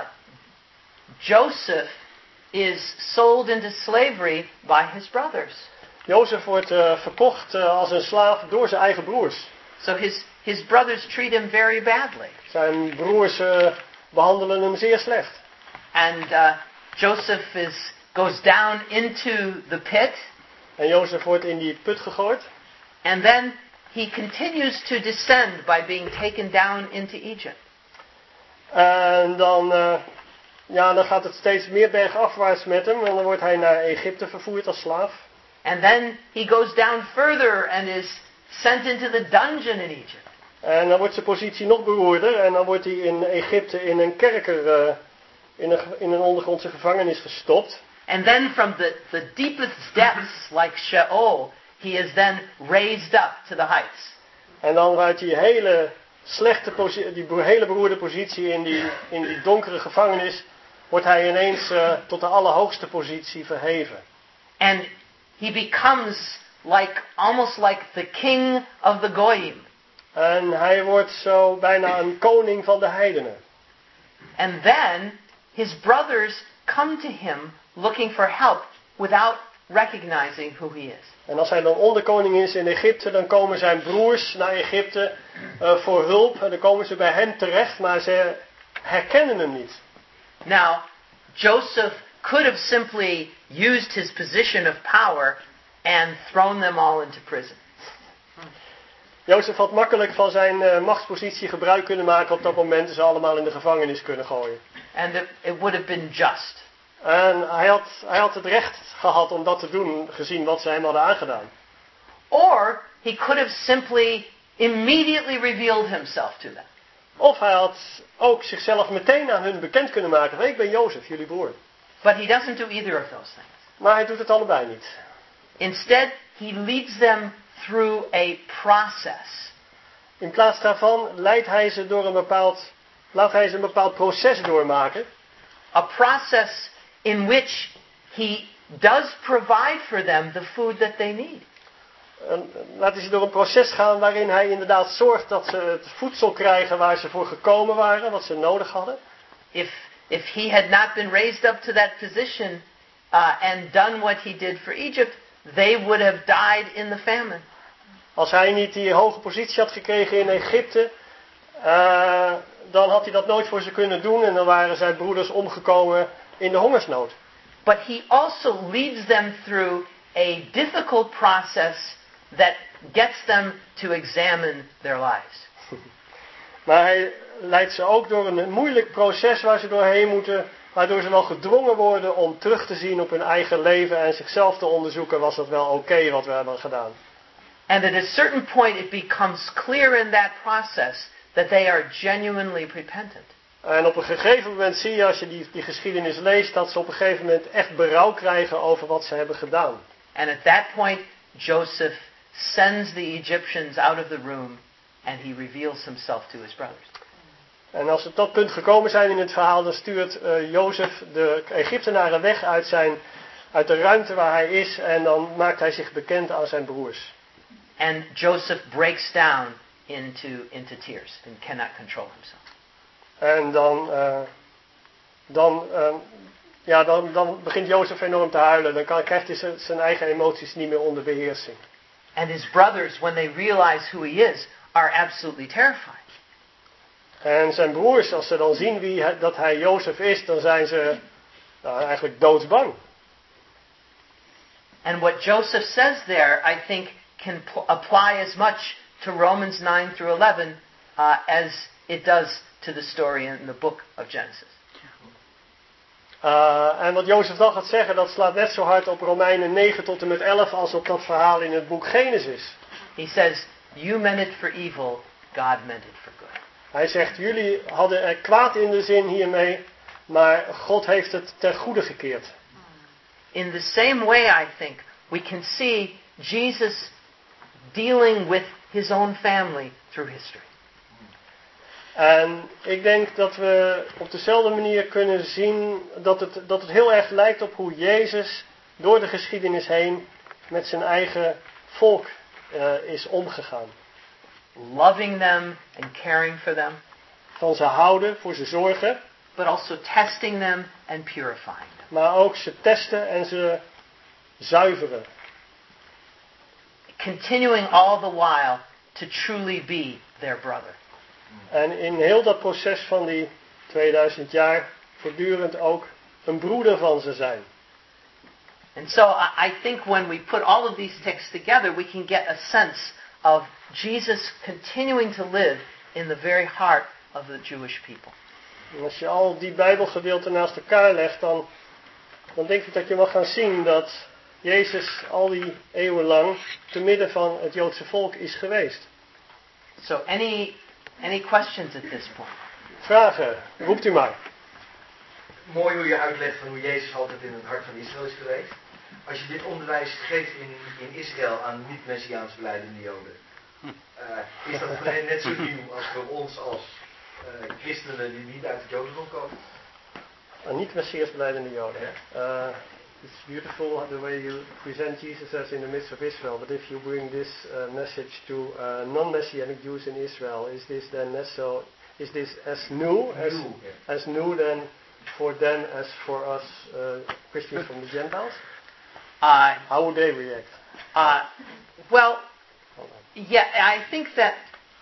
B: Joseph is sold into slavery by his brothers.
A: Jozef wordt uh, verkocht uh, als een slaaf door zijn eigen broers.
B: So his, his brothers treat him very badly.
A: Zijn broers uh, behandelen hem zeer slecht.
B: And uh, Joseph is, goes down into the pit.
A: En Jozef wordt in die put gegooid.
B: And then he continues to descend by being taken down into Egypt.
A: En dan, uh, ja, dan gaat het steeds meer bergafwaarts met hem. En dan wordt hij naar Egypte vervoerd als slaaf.
B: And then he goes down further and is sent into the dungeon in Egypt.
A: En dan wordt zijn positie nog beroerder. En dan wordt hij in Egypte in een kerker, uh, in, een, in een ondergrondse gevangenis gestopt.
B: And then from the, the deepest depths, like Sheol, he is then raised up to the heights.
A: En dan uit die hele slechte positie, die hele beroerde positie in die, in die donkere gevangenis, wordt hij ineens uh, tot de allerhoogste positie verheven.
B: And he becomes like, almost like the king of the Goyim.
A: En hij wordt zo bijna een koning van de heidenen.
B: And then his brothers come to him looking for help without recognizing who he is.
A: En als hij dan onderkoning is in Egypte, dan komen zijn broers naar Egypte uh, voor hulp. En dan komen ze bij hem terecht, maar ze herkennen hem niet.
B: Now, Joseph could have simply used his position of power and thrown them all into prison.
A: Jozef had makkelijk van zijn uh, machtspositie gebruik kunnen maken op dat moment en ze allemaal in de gevangenis kunnen gooien.
B: And it, it would have been just.
A: En hij had, hij had het recht gehad om dat te doen, gezien wat ze hem hadden aangedaan.
B: Or he could have simply immediately revealed himself to them.
A: Of hij had ook zichzelf meteen aan hun bekend kunnen maken. Hey, ik ben Jozef, jullie broer.
B: But he doesn't do either of those things.
A: Maar hij doet het allebei niet.
B: Instead, he leads them through a process.
A: In plaats daarvan leidt hij ze door een bepaald, laat hij ze een bepaald proces doormaken.
B: A process in which he does provide for them the food that they need.
A: En laat hij ze door een proces gaan waarin hij inderdaad zorgt dat ze het voedsel krijgen waar ze voor gekomen waren, wat ze nodig hadden.
B: If if he had not been raised up to that position uh, and done what he did for Egypt, they would have died in the famine.
A: Als hij niet die hoge positie had gekregen in Egypte, uh, dan had hij dat nooit voor ze kunnen doen en dan waren zijn broeders omgekomen in de hongersnood.
B: But he also leads them through a difficult process that gets them to examine their lives.
A: Maar hij leidt ze ook door een moeilijk proces waar ze doorheen moeten, waardoor ze wel gedwongen worden om terug te zien op hun eigen leven en zichzelf te onderzoeken, was dat wel oké okay wat we hebben gedaan.
B: And at a certain point it becomes clear in that process that they are genuinely repentant.
A: En op een gegeven moment zie je, als je die, die geschiedenis leest, dat ze op een gegeven moment echt berouw krijgen over wat ze hebben gedaan.
B: And at that point, Joseph sends the Egyptians out of the room and he reveals himself to his brothers.
A: En als ze tot dat punt gekomen zijn in het verhaal, dan stuurt uh, Jozef de Egyptenaren weg uit, zijn, uit de ruimte waar hij is en dan maakt hij zich bekend aan zijn broers.
B: And Joseph breaks down into, into tears and cannot control himself.
A: En dan, uh, dan, uh, ja, dan, dan begint Jozef enorm te huilen. Dan kan, krijgt hij zijn eigen emoties niet meer onder beheersing.
B: And his brothers, when they realize who he is, are absolutely terrified.
A: En zijn broers, als ze dan zien wie hij, dat hij Jozef is, dan zijn ze nou, eigenlijk doodsbang.
B: And what Joseph says there, I think, can pl- apply as much to Romans nine through eleven uh, as it does to the story in the book of Genesis.
A: Uh, en wat Jozef dan gaat zeggen, dat slaat net zo hard op Romeinen negen tot en met elf als op dat verhaal in het boek Genesis.
B: He says, you meant it for evil, God meant it for good.
A: Hij zegt, jullie hadden er kwaad in de zin hiermee, maar God heeft het ten goede gekeerd.
B: In the same way, I think, we can see Jesus dealing with his own family through history.
A: En ik denk dat we op dezelfde manier kunnen zien dat het, dat het heel erg lijkt op hoe Jezus door de geschiedenis heen met zijn eigen volk uh, is omgegaan.
B: Loving them and caring for them,
A: Van ze houden, voor ze zorgen,
B: but also testing them and purifying them.
A: maar ook ze testen en ze zuiveren.
B: Continuing all the while to truly be their brother.
A: En in heel dat proces van die tweeduizend jaar voortdurend ook een broeder van ze zijn.
B: And so I I think when we put all of these texts together, we can get a sense of Jesus continuing to live in the very heart of the Jewish people.
A: En als je al die Bijbelgedeelten naast elkaar legt, dan, dan denk ik dat je mag gaan zien dat Jezus al die eeuwen lang te midden van het Joodse volk is geweest.
B: So any any questions at this point?
A: Vragen, roept u maar.
F: Mooi hoe je uitlegt van hoe Jezus altijd in het hart van Israël is geweest. Als je dit onderwijs geeft in, in Israël aan niet-Messiaans belijdende Joden, uh, is dat voor hen net zo nieuw als voor ons als uh, christenen die niet uit het Jodendom komen?
A: Een niet-Messias belijdende Joden. Uh, it's beautiful the way you present Jesus as in the midst of Israel, but if you bring this uh, message to uh, non-Messianic Jews in Israel, is this then not so? Is this as new as
F: Nieuw, ja.
A: as new then for them as for us uh, Christians from the Gentiles?
B: Uh,
A: How would they react?
B: uh, well, yeah, I think that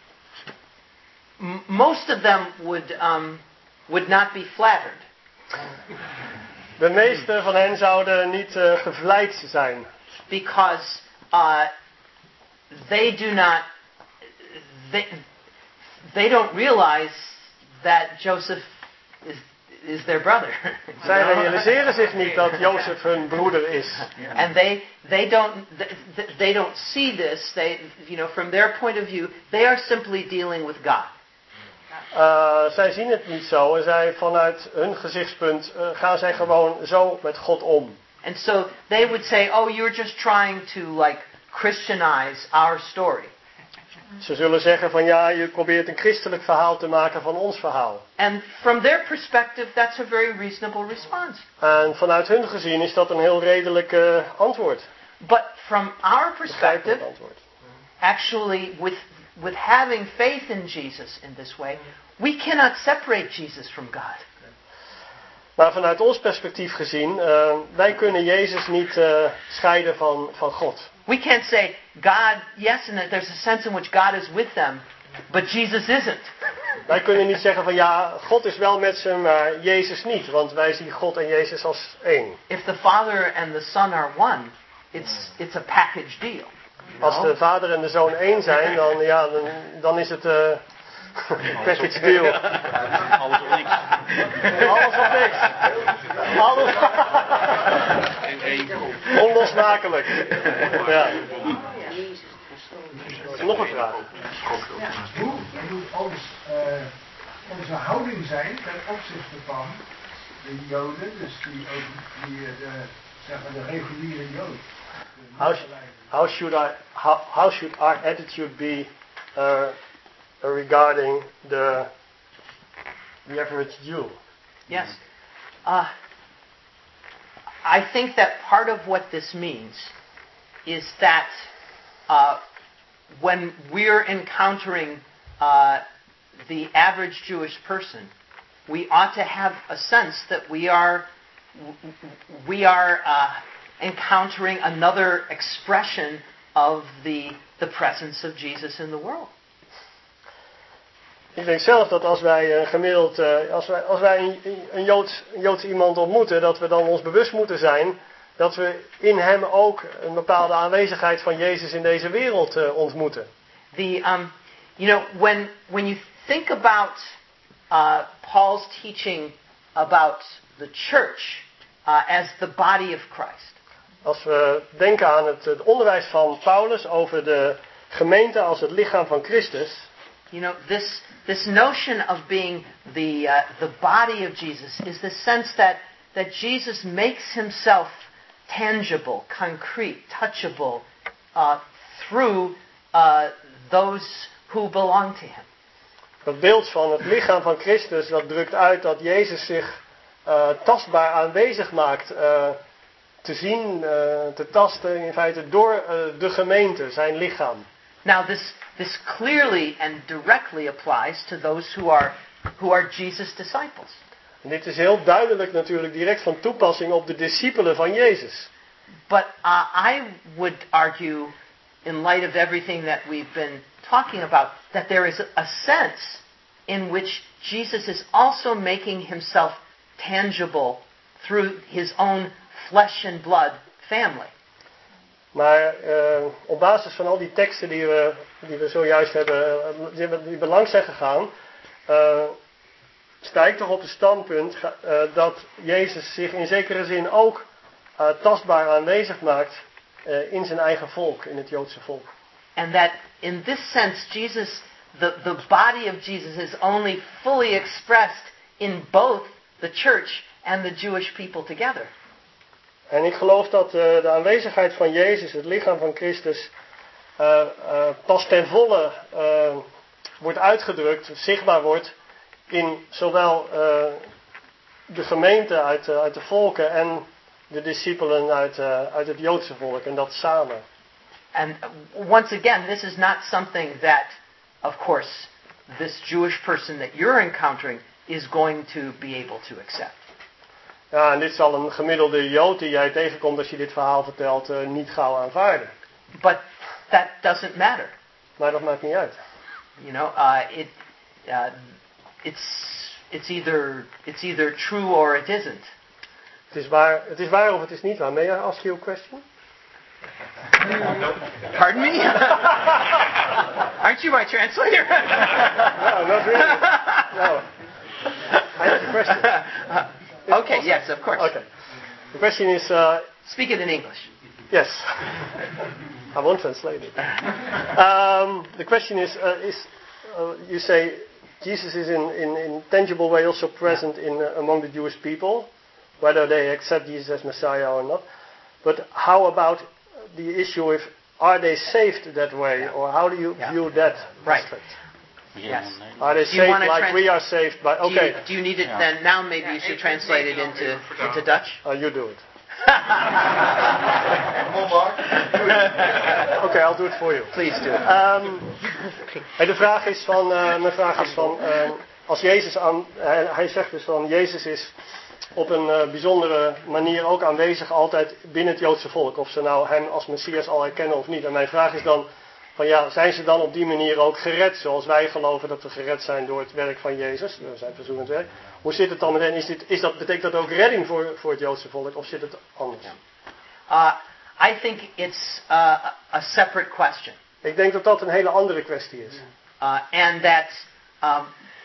B: m- most of them would um, would not be flattered.
A: De meeste van hen zouden niet uh, gevleid zijn.
B: Because uh, they do not, they, they don't realize that Joseph is is their brother.
A: Zij realiseren zich niet dat Jozef hun broeder is.
B: And they they don't they don't see this. They you know from their point of view, they are simply dealing with God.
A: Uh, zij zien het niet zo en zij vanuit hun gezichtspunt uh, gaan zij gewoon zo met God om.
B: And so they would say, "Oh, you're just trying to like Christianize our story."
A: Ze zullen zeggen van ja, je probeert een christelijk verhaal te maken van ons verhaal.
B: And from their perspective, that's a very reasonable response.
A: En vanuit hun gezien is dat een heel redelijk uh, antwoord.
B: But from our perspective,
A: Begrijpelijk antwoord.
B: actually, with with having faith in Jesus in this way, we cannot separate Jesus from God.
A: Maar vanuit ons perspectief gezien, uh, wij kunnen Jezus niet uh, scheiden van, van God.
B: We can't say, God, yes, and there's a sense in which God is with them, but Jesus isn't.
A: Wij kunnen niet zeggen van ja, God is wel met ze, maar Jezus niet. Want wij zien God en Jezus als één.
B: If the Father and the Son are one, it's it's a package deal.
A: Als de vader en de zoon één zijn, dan, ja, dan, dan is het uh, package deal.
D: Alles of niks.
A: Alles of niks. Alles.
D: In één.
A: Onlosmakelijk. Ja. Nog een vraag.
G: Hoe moet ons, uh, onze houding zijn ten opzichte van de Joden, dus die, die de, zeg maar de reguliere Jood?
A: How, how should I, how, how should our attitude be uh, regarding the the average Jew?
B: Yes. Uh, I think that part of what this means is that uh, when we're encountering uh, the average Jewish person, we ought to have a sense that we are we are uh, encountering another expression of the the presence of Jesus in the world.
A: Ik denk zelf dat als wij een gemiddeld, uh, als wij, als wij een, een, Joods, een Joods iemand ontmoeten, dat we dan ons bewust moeten zijn dat we in hem ook een bepaalde aanwezigheid van Jezus in deze wereld uh, ontmoeten.
B: The um, you know when when you think about uh, Paul's teaching about the church uh, as the body of Christ.
A: Als we denken aan het, het onderwijs van Paulus over de gemeente als het lichaam van Christus.
B: You know, this this notion of being the uh, the body of Jesus is the sense that that Jesus makes himself tangible, concrete, touchable uh, through uh, those who belong to him.
A: Dat beeld van het lichaam van Christus, dat drukt uit dat Jezus zich uh, tastbaar aanwezig maakt. Uh, te zien, uh, te tasten in feite door uh, de gemeente, zijn lichaam.
B: Now this this clearly and directly applies to those who are who are Jesus' disciples.
A: En dit is heel duidelijk natuurlijk direct van toepassing op de discipelen van Jezus.
B: But uh, I would argue, in light of everything that we've been talking about, that there is a sense in which Jesus is also making himself tangible through his own flesh and blood family.
A: Maar uh, op basis van al die teksten die we, die we zojuist hebben, die, die we langs zijn gegaan, uh, sta ik toch op het standpunt uh, dat Jezus zich in zekere zin ook uh, tastbaar aanwezig maakt uh, in zijn eigen volk, in het Joodse volk.
B: And that in this sense, Jesus, the, the body of Jesus is only fully expressed in both the church and the Jewish people together.
A: En ik geloof dat uh, de aanwezigheid van Jezus, het lichaam van Christus, uh, uh, pas ten volle uh, wordt uitgedrukt, zichtbaar wordt in zowel uh, de gemeente uit, uh, uit de volken en de discipelen uit, uh, uit het Joodse volk. En dat samen.
B: And once again, this is not something that, of course, this Jewish person that you're encountering is going to be able to accept.
A: Ja, en dit zal een gemiddelde Jood die jij tegenkomt als je dit verhaal vertelt uh, niet gauw aanvaarden.
B: But that doesn't matter.
A: Maar dat maakt niet uit.
B: You know, uh, it, uh, it's, it's either, it's either true or it isn't.
A: Het is waar, het is waar of het is niet waar. May I ask you a question?
B: Pardon me? Aren't you my translator?
A: No, not really. No. I have a question.
B: Okay, yes, of course.
A: Okay. The question is... Uh,
B: Speak it in English.
A: Yes. I won't translate it. Um, the question is, uh, is uh, you say Jesus is in, in, in tangible way also present yeah. in uh, among the Jewish people, whether they accept Jesus as Messiah or not. But how about the issue of, are they saved that way, yeah. or how do you yeah. view that
B: right.
A: aspect?
B: Yes.
A: Are they saved like trans- we are saved by... Okay.
B: Do you, do you need it yeah. then? Now maybe yeah, you should translate it into, into Dutch?
A: Oh, you do it.
F: Come on, Mark.
A: Okay, I'll do it for you.
B: Please do it.
A: Um, de vraag is van... Uh, mijn vraag is van... Uh, als Jezus aan... Hij, hij zegt dus van... Jezus is op een uh, bijzondere manier ook aanwezig altijd binnen het Joodse volk. Of ze nou hem als Messias al herkennen of niet. En mijn vraag is dan... Van ja, zijn ze dan op die manier ook gered, zoals wij geloven dat we gered zijn door het werk van Jezus, door zijn verzoenend werk. Hoe zit het dan met hen? Is dit, is dat, betekent dat ook redding voor, voor het Joodse volk, of zit het anders?
B: Uh, I think it's uh, a separate question.
A: Ik denk dat dat een hele andere kwestie is.
B: Uh, and that, um,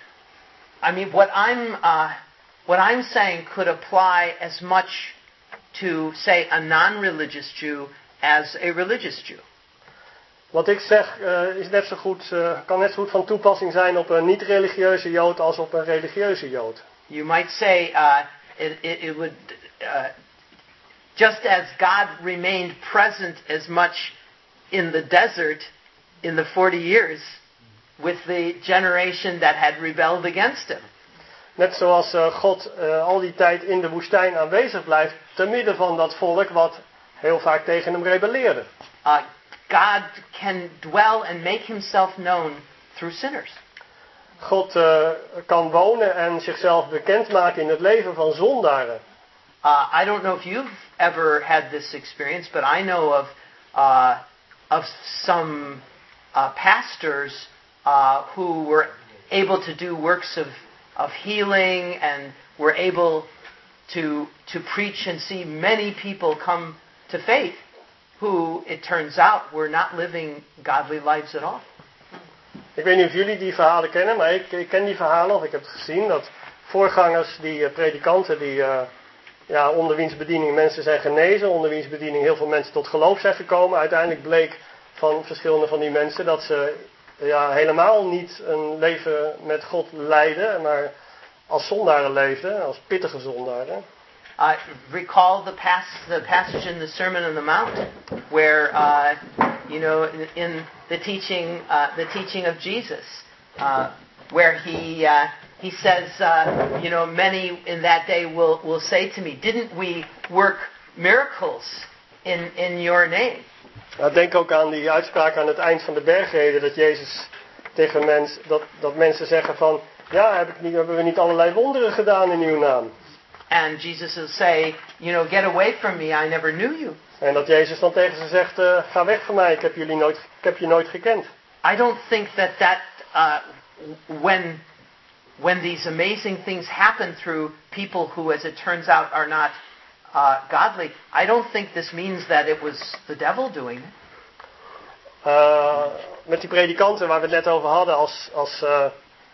B: I mean, what I'm, uh, what I'm saying could apply as much to, say, a non-religious Jew as a religious Jew.
A: Wat ik zeg uh, is net zo goed, uh, kan net zo goed van toepassing zijn op een niet-religieuze Jood als op een religieuze Jood.
B: You might say uh, it, it, it would uh, just as God remained present as much in the desert in the forty years with the generation that had rebelled against him.
A: Net zoals uh, God uh, al die tijd in de woestijn aanwezig blijft te midden van dat volk wat heel vaak tegen hem rebelleerde.
B: Uh, God can dwell and make himself known through sinners.
A: God uh, kan wonen en zichzelf bekendmaken in het leven van zondaren.
B: Uh, I don't know if you've ever had this experience, but I know of uh, of some uh, pastors uh, who were able to do works of of healing and were able to to preach and see many people come to faith. Who, it turns out, were not living godly lives at all.
A: Ik weet niet of jullie die verhalen kennen, maar ik, ik ken die verhalen, of ik heb het gezien, dat voorgangers, die uh, predikanten, die, uh, ja, onder wiens bediening mensen zijn genezen, onder wiens bediening heel veel mensen tot geloof zijn gekomen. Uiteindelijk bleek van verschillende van die mensen dat ze ja, helemaal niet een leven met God leidden, maar als zondaren leefden, als pittige zondaren.
B: Uh, recall the, pas- the passage in the Sermon on the Mount, where uh, you know, in, in the teaching, uh, the teaching of Jesus, uh, where he uh, he says, uh, you know, many in that day will, will say to me, didn't we work miracles in, in your name?
A: Nou, denk ook aan die uitspraak aan het eind van de bergreden, dat Jezus tegen mens, dat, dat mensen zeggen van, ja, heb ik niet, hebben we niet allerlei wonderen gedaan in uw naam?
B: And Jesus will say, you know, get away from me, I never knew you.
A: En dat Jezus dan tegen ze zegt, uh, ga weg van mij, ik heb, jullie nooit, ik heb je nooit gekend.
B: I don't think that that, uh, when, when these amazing things happen through people who, as it turns out, are not uh, godly, I don't think this means that it was the devil doing it.
A: Uh, met die predikanten waar we het net over hadden, als, als uh,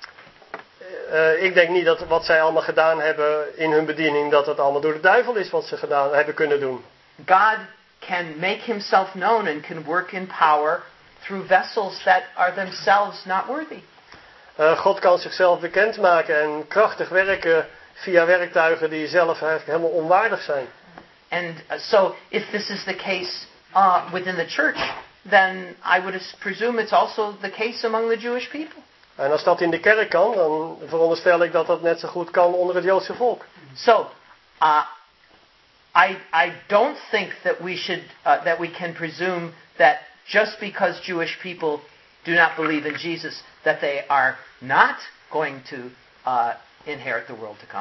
A: uh, ik denk niet dat wat zij allemaal gedaan hebben in hun bediening, dat het allemaal door de duivel is wat ze gedaan hebben kunnen doen.
B: God can make himself known and can work in power through vessels that are themselves not worthy.
A: Uh, God kan zichzelf bekendmaken en krachtig werken via werktuigen die zelf eigenlijk helemaal onwaardig zijn.
B: And uh, so, if this is the case uh, within the church, then I would presume it's also the case among the Jewish people.
A: En als dat in de kerk kan, dan veronderstel ik dat dat net zo goed kan onder het Joodse volk.
B: So, uh, I I don't think that we should uh, that we can presume that just because Jewish people do not believe in Jesus, that they are not going to uh, inherit the world to come.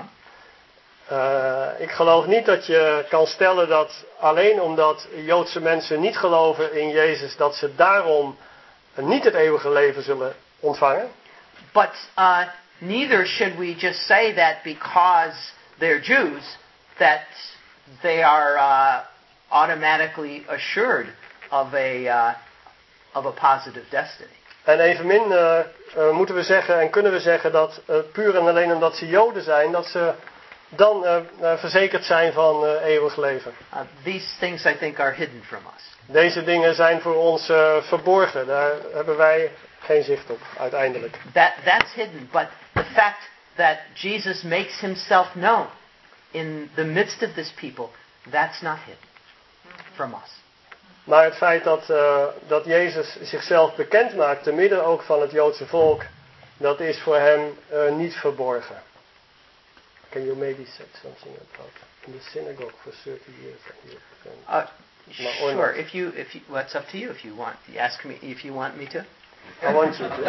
A: Uh, ik geloof niet dat je kan stellen dat alleen omdat Joodse mensen niet geloven in Jezus, dat ze daarom niet het eeuwige leven zullen ontvangen.
B: But uh, neither should we just say that because they're Jews, that they are uh, automatically assured of a uh, of a positive destiny.
A: En evenmin uh, uh, moeten we zeggen en kunnen we zeggen dat uh, puur en alleen omdat ze Joden zijn, dat ze dan uh, uh, verzekerd zijn van uh, eeuwig leven.
B: Uh, these things I think are hidden from us.
A: Deze dingen zijn voor ons uh, verborgen. Daar hebben wij geen zicht op, uiteindelijk.
B: That that's hidden, but the fact that Jesus makes himself known in the midst of this people, that's not hidden from us.
A: Maar het feit dat, uh, dat Jezus zichzelf bekend maakt, te midden ook van het Joodse volk, dat is voor hem uh, niet verborgen. Can you maybe say something about in the synagogue for thirty years?
B: Uh,
A: or
B: sure.
A: not?
B: If you, if you, well, it's up to you. If you want, you ask me if you want me to.
A: I want you to.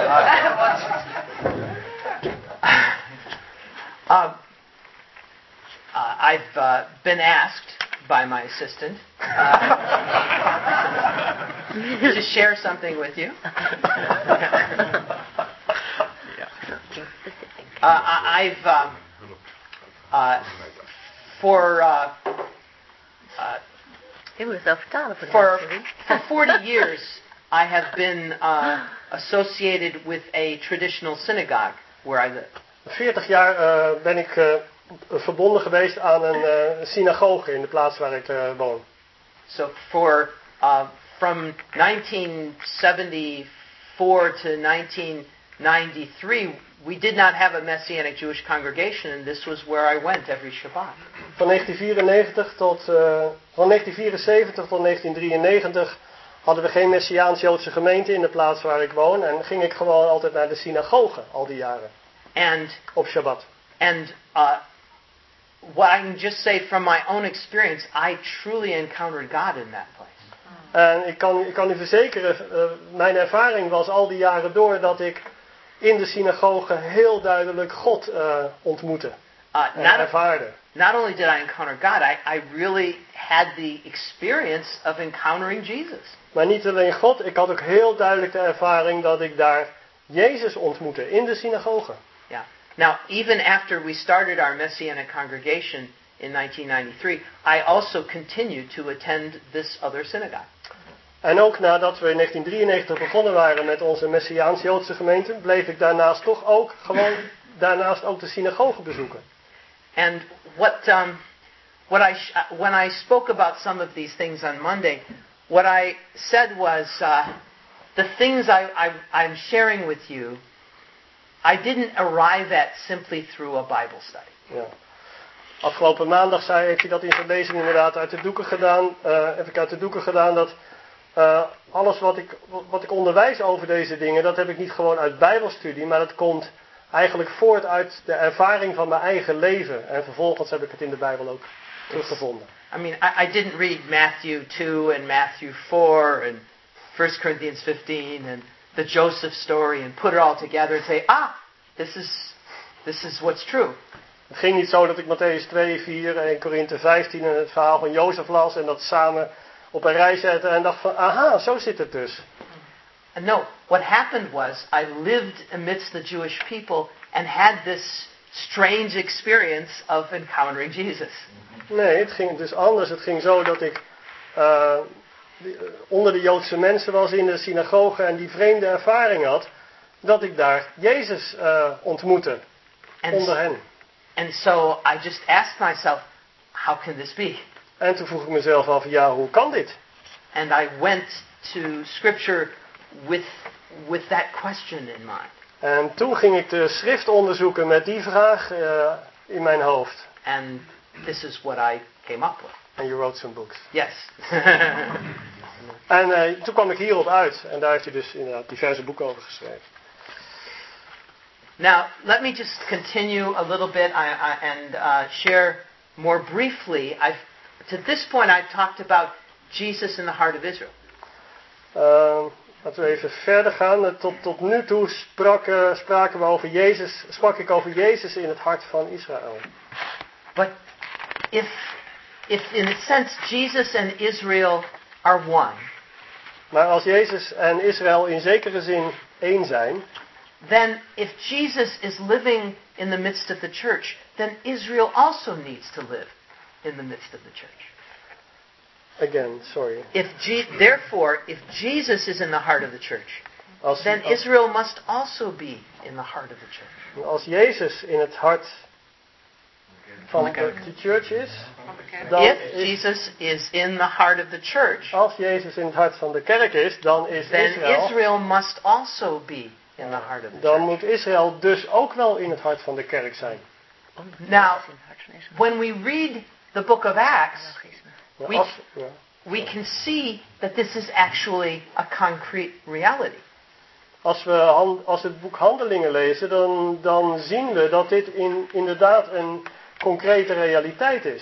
B: uh, uh, I've uh, been asked by my assistant uh, to share something with you. uh, I, I've um, uh, for. Uh, uh,
H: Je moet het wel vertalen voor de
B: For,
H: mensen.
B: for forty years, I have been uh, associated with a traditional synagogue where I live.
A: veertig jaar uh, ben ik uh, verbonden geweest aan een uh, synagoge in de plaats waar ik uh, woon.
B: So for uh, from nineteen seventy-four to nineteen ninety-three, we did not have a Messianic Jewish congregation, and this was where I went every Shabbat.
A: Van negentien vierennegentig tot, uh, van negentien vierenzeventig tot negentien drieënnegentig hadden we geen Messiaans-Joodse gemeente in de plaats waar ik woon. En ging ik gewoon altijd naar de synagoge al die jaren.
B: And
A: op Shabbat.
B: And uh, what I can just say from my own experience, I truly encountered God in that place.
A: En ik kan, ik kan u verzekeren, uh, mijn ervaring was al die jaren door dat ik in de synagoge heel duidelijk God uh, ontmoette.
B: Uh,
A: en
B: not,
A: ervaarde.
B: Not only did I encounter God, I, I really had the experience of encountering Jesus.
A: Maar niet alleen God, ik had ook heel duidelijk de ervaring dat ik daar Jezus ontmoette in de synagoge.
B: Yeah. Now, even after we started our Messianic congregation in nineteen ninety-three, I also continued to attend this other synagogue.
A: En ook nadat we in negentien drieënnegentig begonnen waren met onze Messiaans-Joodse gemeente, bleef ik daarnaast toch ook gewoon daarnaast ook de synagoge bezoeken.
B: And what um, what I sh- when I spoke about some of these things on Monday, what I said was uh, the things I, I I'm sharing with you, I didn't arrive at simply through a Bible study.
A: Ja. Afgelopen maandag zei, heeft hij dat in zijn lezing inderdaad uit de doeken gedaan. Uh, heb ik uit de doeken gedaan dat uh, alles wat ik, wat ik onderwijs over deze dingen, dat heb ik niet gewoon uit bijbelstudie, maar dat komt eigenlijk voort uit de ervaring van mijn eigen leven. En vervolgens heb ik het in de Bijbel ook teruggevonden.
B: I mean, I, I didn't read Matthew two and Matthew four and First Corinthians fifteen and the Joseph story and put it all together and say, ah, this is this is what's true.
A: Het ging niet zo dat ik Mattheüs twee, vier en Korinthe vijftien en het verhaal van Jozef las en dat samen op een rij zette en dacht van, aha, zo zit het dus.
B: And no, what happened was I lived amidst the Jewish people and had this strange experience of encountering Jesus.
A: Nee, het ging dus anders. Het ging zo dat ik uh, onder de Joodse mensen was in de synagoge en die vreemde ervaring had dat ik daar Jezus uh, ontmoette
B: And,
A: onder hen.
B: and so I just asked myself, how can this be?
A: En toen vroeg ik mezelf af, ja, hoe kan dit?
B: And I went to Scripture with with that question in mind.
A: En toen ging ik de schrift onderzoeken met die vraag uh, in mijn hoofd.
B: And this is what I came up with.
A: En you wrote some books.
B: Yes.
A: En uh, toen kwam ik hierop uit. En daar heeft hij dus inderdaad diverse boeken over geschreven.
B: Now, let me just continue a little bit I, I, and uh, share more briefly. I've, to this point, I've talked about Jesus in the heart of Israel.
A: Uh, laten we even verder gaan. Tot, tot nu toe sprak, uh, spraken we over Jezus, sprak ik over Jezus in het hart van Israël.
B: But if, if in a sense Jesus and Israel are one,
A: maar als Jezus en Israël in zekere zin één zijn,
B: then if Jesus is living in the midst of the church, then Israel also needs to live in the midst of the church.
A: Again, sorry.
B: If Je- therefore, if Jesus is in the heart of the church,
A: Als,
B: then
A: als,
B: Israel must also be in the heart of the church.
A: als Jezus in het hart van de, de church is, dan
B: If
A: is,
B: Jesus is in the heart of the church,
A: als Jezus in het hart van de kerk is, dan is
B: then
A: Israël,
B: Israel must also be in the heart of the
A: dan
B: church.
A: moet Israël dus ook wel in het hart van de kerk zijn.
B: Now, when we read the book of Acts,
A: Maar
B: We-
A: als, ja.
B: we can see that this is actually a concrete reality.
A: Als we han- als we het boek Handelingen lezen, dan, dan zien we dat dit in, inderdaad een concrete realiteit is.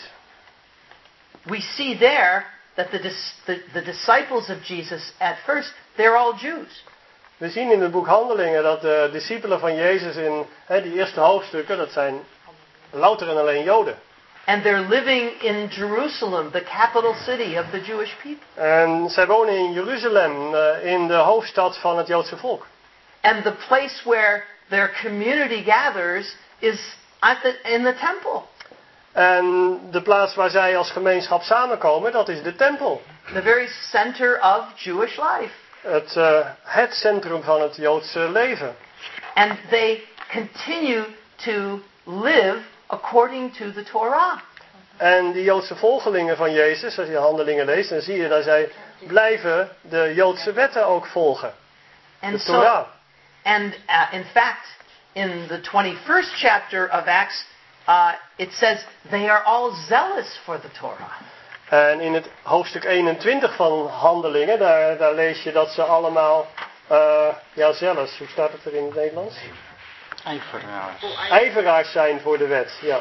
B: We see there that the, dis- the, the disciples of Jesus at first, they're all Jews.
A: We zien in het boek Handelingen dat de discipelen van Jezus in hè, die eerste hoofdstukken, dat zijn louter en alleen Joden.
B: And they're living in Jerusalem, the capital city of the Jewish people.
A: En zij wonen in Jeruzalem, uh, in de hoofdstad van het Joodse volk.
B: And the place where their community gathers is at the, in the temple.
A: En de plaats waar zij als gemeenschap samenkomen, dat is de tempel.
B: The very center of Jewish life.
A: Het, uh, het centrum van het Joodse leven.
B: And they continue to live according to the Torah.
A: En die Joodse volgelingen van Jezus, als je Handelingen leest, dan zie je dat zij blijven de Joodse wetten ook volgen.
B: And
A: De
B: so,
A: Torah.
B: and uh, in fact, in the twenty-first chapter of Acts, uh, it says they are all zealous for the Torah.
A: En in het hoofdstuk eenentwintig van Handelingen, daar, daar lees je dat ze allemaal, uh, ja zelfs, hoe staat het er in het Nederlands?
D: Ijveraars.
A: Ijveraars zijn voor de wet, ja.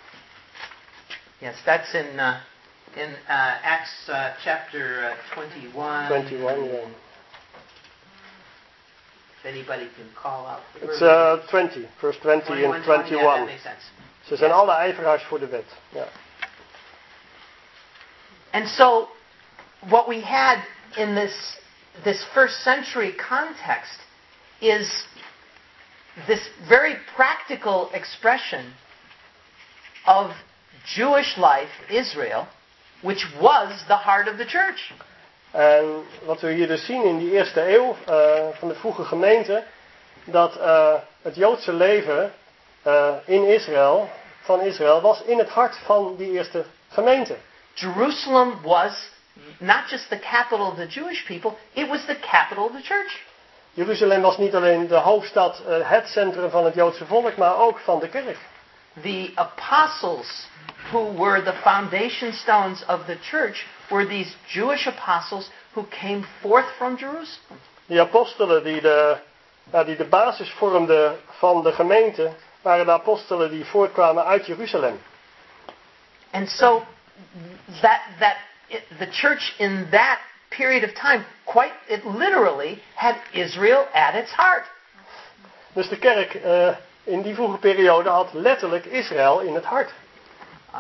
B: Yes, that's in uh, in uh, Acts uh, chapter uh, twenty-one.
A: twenty-one, ja.
B: If anybody can call out. the
A: It's
B: verse.
A: uh, twenty, verse twenty
B: twenty-one,
A: and
B: twenty, yeah, that
A: twenty-one.
B: makes sense.
A: Ze zijn
B: Yes.
A: alle ijveraars voor de wet, ja.
B: And so, what we had in this this first century context is this very practical expression of Jewish life, Israel, which was the heart of the church.
A: En wat we hier dus zien in die eerste eeuw uh, van de vroege gemeente, dat uh, het Joodse leven uh, in Israël, van Israël, was in het hart van die eerste gemeente.
B: Jerusalem was not just the capital of the Jewish people, it was the capital of the church.
A: Jeruzalem was niet alleen de hoofdstad, uh, het centrum van het Joodse volk, maar ook van de kerk.
B: The apostles who were the foundation stones of the church were these Jewish apostles who came forth from Jerusalem.
A: Die apostelen die de ja, die de basis vormden van de gemeente, waren de apostelen die voortkwamen uit Jeruzalem.
B: And so that that it, the church in that period of time, quite it literally had Israel at its heart.
A: Dus de kerk uh, in die vroege periode had letterlijk Israël in het hart.
B: Uh,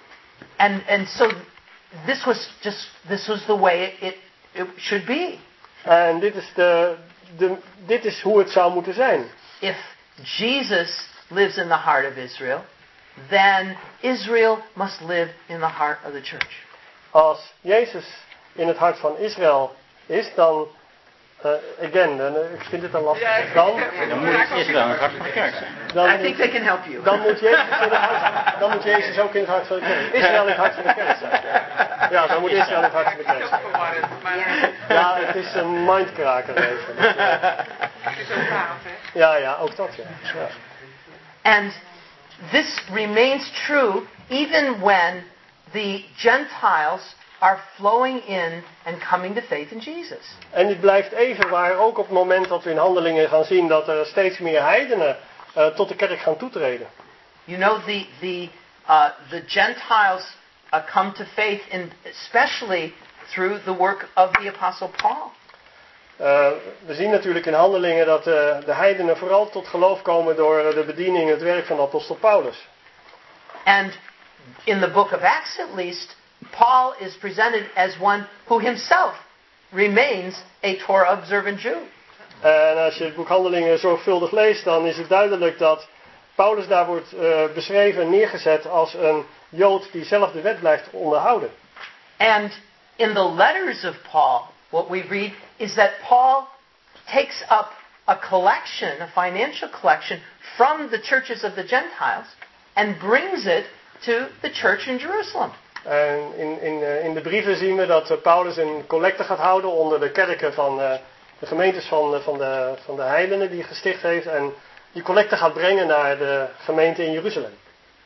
B: and and so this was just this was the way it, it, it should be.
A: En dit is de, de dit is hoe het zou moeten zijn.
B: If Jesus lives in the heart of Israel, then Israel must live in the heart of the church.
A: Als Jezus in het hart van Israël is, dan, uh, again, dan, uh, ik vind dit een lastig. Dan,
D: Dan moet Israël in het hart van de kerk zijn.
A: dan,
B: I think they can help you.
A: dan, moet Jezus in het hart, dan moet Jezus ook in het hart van de kerk. Israël in het hart van de kerk zijn. Ja, dan moet Israël in het hart van de kerk zijn. Ja, het is een mindkraker even. Dus, uh,
E: Het is ook gaaf, hè?
A: ja, ja, ook dat, ja. ja.
B: And this remains true even when the Gentiles are flowing in and coming to faith in Jesus.
A: En dit blijft even waar, ook op het moment dat we in Handelingen gaan zien dat er steeds meer heidenen uh, tot de kerk gaan toetreden.
B: You know, the the uh, the Gentiles uh, come to faith, in, especially through the work of the Apostle Paul.
A: Uh, we zien natuurlijk in Handelingen dat uh, de heidenen vooral tot geloof komen door de bediening, het werk van de apostel Paulus.
B: And in the book of Acts, at least, Paul is presented as one who himself remains a Torah-observant Jew.
A: En als je het boek Handelingen zorgvuldig leest, dan is het duidelijk dat Paulus daar wordt uh, beschreven en neergezet als een Jood die zelf de wet blijft onderhouden.
B: And in the letters of Paul, what we read is that Paul takes up a collection, a financial collection, from the churches of the Gentiles and brings it to the church in Jerusalem.
A: En in, in, uh, in de brieven zien we dat uh, Paulus een collecte gaat houden onder de kerken van uh, de gemeentes van, uh, van, de, van de heidenen die hij gesticht heeft. En die collecte gaat brengen naar de gemeente in Jeruzalem.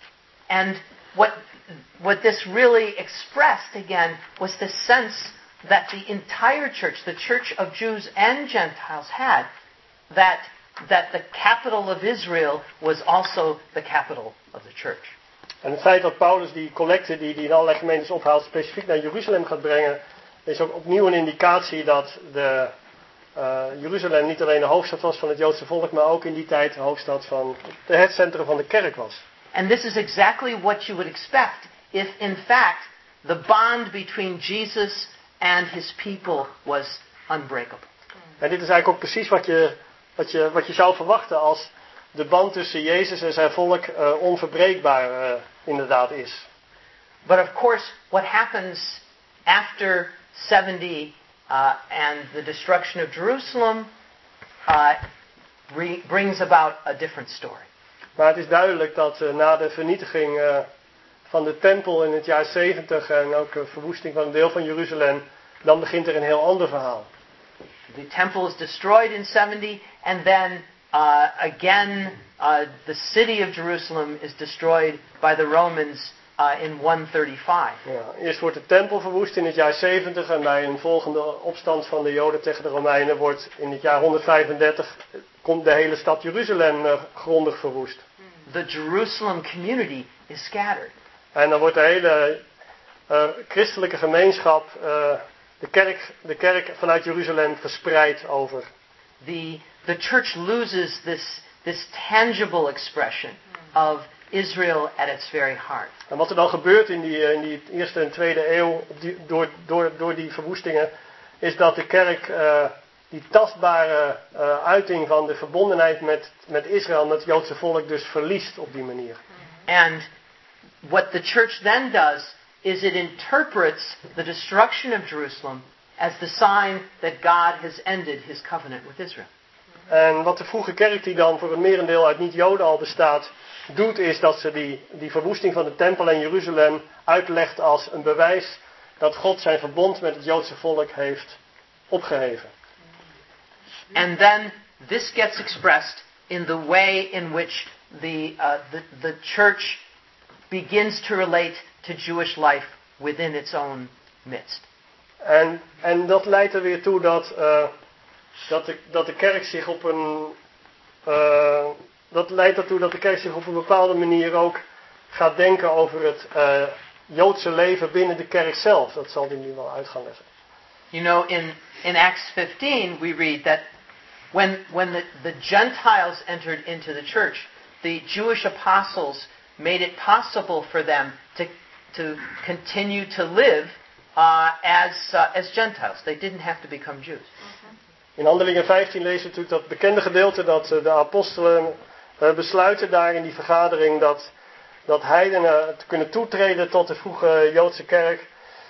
B: And what, what this really expressed, again, was the sense that the entire church, the church of Jews and Gentiles had, that, that the capital of Israel was also the capital of the church.
A: En het feit dat Paulus die collecte die hij in allerlei gemeentes ophaalt specifiek naar Jeruzalem gaat brengen, is ook opnieuw een indicatie dat de, uh, Jeruzalem niet alleen de hoofdstad was van het Joodse volk, maar ook in die tijd de hoofdstad van de, het centrum van de kerk was.
B: And this is exactly what you would expect if, in fact, the bond between Jesus and his people was unbreakable.
A: En dit is eigenlijk ook precies wat je, wat je, wat je zou verwachten als de band tussen Jezus en zijn volk uh, onverbreekbaar uh, inderdaad is.
B: But of course, what happens after seventy uh, and the destruction of Jerusalem uh, re- brings about a different story.
A: Maar het is duidelijk dat uh, na de vernietiging uh, van de tempel in het jaar zeventig en ook de verwoesting van een deel van Jeruzalem, dan begint er een heel ander verhaal.
B: The temple is destroyed in seventy, and then uh, again uh, the city of Jerusalem is destroyed by the Romans uh, in one thirty-five.
A: Ja, eerst wordt de tempel verwoest in het jaar zeventig en bij een volgende opstand van de Joden tegen de Romeinen wordt in het jaar honderdvijfendertig komt de hele stad Jeruzalem uh, grondig verwoest.
B: The Jerusalem community is scattered.
A: En dan wordt de hele uh, christelijke gemeenschap, uh, de, kerk, de kerk vanuit Jeruzalem verspreid over.
B: The, the church loses this, this tangible expression of Israel at its very heart.
A: En wat er dan gebeurt in die, in die eerste en tweede eeuw die, door, door, door die verwoestingen, is dat de kerk uh, die tastbare uh, uiting van de verbondenheid met, met Israël, met het Joodse volk, dus verliest op die manier.
B: And what the church then does is it interprets the destruction of Jerusalem as the sign that God has ended his covenant with Israel.
A: En wat de vroege kerk, die dan voor het merendeel uit niet-Joden al bestaat, doet, is dat ze die, die verwoesting van de tempel in Jeruzalem uitlegt als een bewijs dat God zijn verbond met het Joodse volk heeft opgeheven.
B: And then this gets expressed in the way in which the, uh, the, the church begins to relate to Jewish life within its own midst.
A: En, en dat leidt er weer toe dat uh, dat de, dat de kerk zich op een... Uh, dat leidt ertoe dat de kerk zich op een bepaalde manier ook gaat denken over het uh, Joodse leven binnen de kerk zelf. Dat zal hij nu wel uit gaan leggen.
B: You know, in, in Acts fifteen we read that when, when the, the Gentiles entered into the church, the Jewish apostles made it possible for them to, to continue to live uh, as, uh, as Gentiles. They didn't have to become Jews.
A: In Handelingen vijftien lezen we natuurlijk dat bekende gedeelte dat de apostelen uh, besluiten daar in die vergadering dat, dat heidenen te kunnen toetreden tot de vroege Joodse kerk,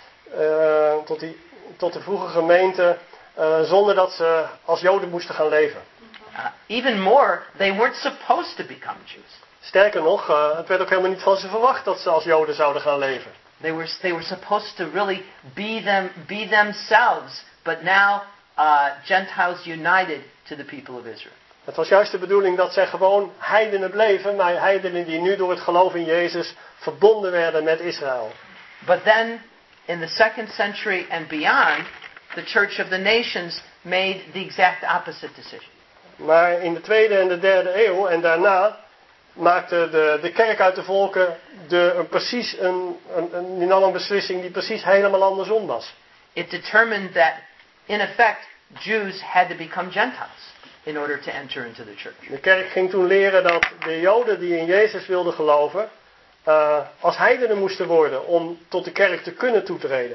A: uh, tot, die, tot de vroege gemeente, uh, zonder dat ze als Joden moesten gaan leven.
B: Uh, even more, they weren't supposed to become Jews.
A: Sterker nog, uh, het werd ook helemaal niet van ze verwacht dat ze als Joden zouden gaan leven.
B: They were, they were supposed to really be, them, be themselves, but now uh, Gentiles united to the people of Israel.
A: Het was juist de bedoeling dat zij gewoon heidenen bleven, maar heidenen die nu door het geloof in Jezus verbonden werden met Israël.
B: But then, in the second century and beyond, the Church of the Nations made the exact opposite decision.
A: Maar in de tweede en de derde eeuw en daarna maakte de, de kerk uit de volken de, een, precies een, een, een, die nam een beslissing die precies helemaal andersom was.
B: It determined that, in effect, Jews had to become Gentiles in order to enter into the church.
A: De kerk ging toen leren dat de Joden die in Jezus wilden geloven, uh, als heidenen moesten worden om tot de kerk te kunnen toetreden.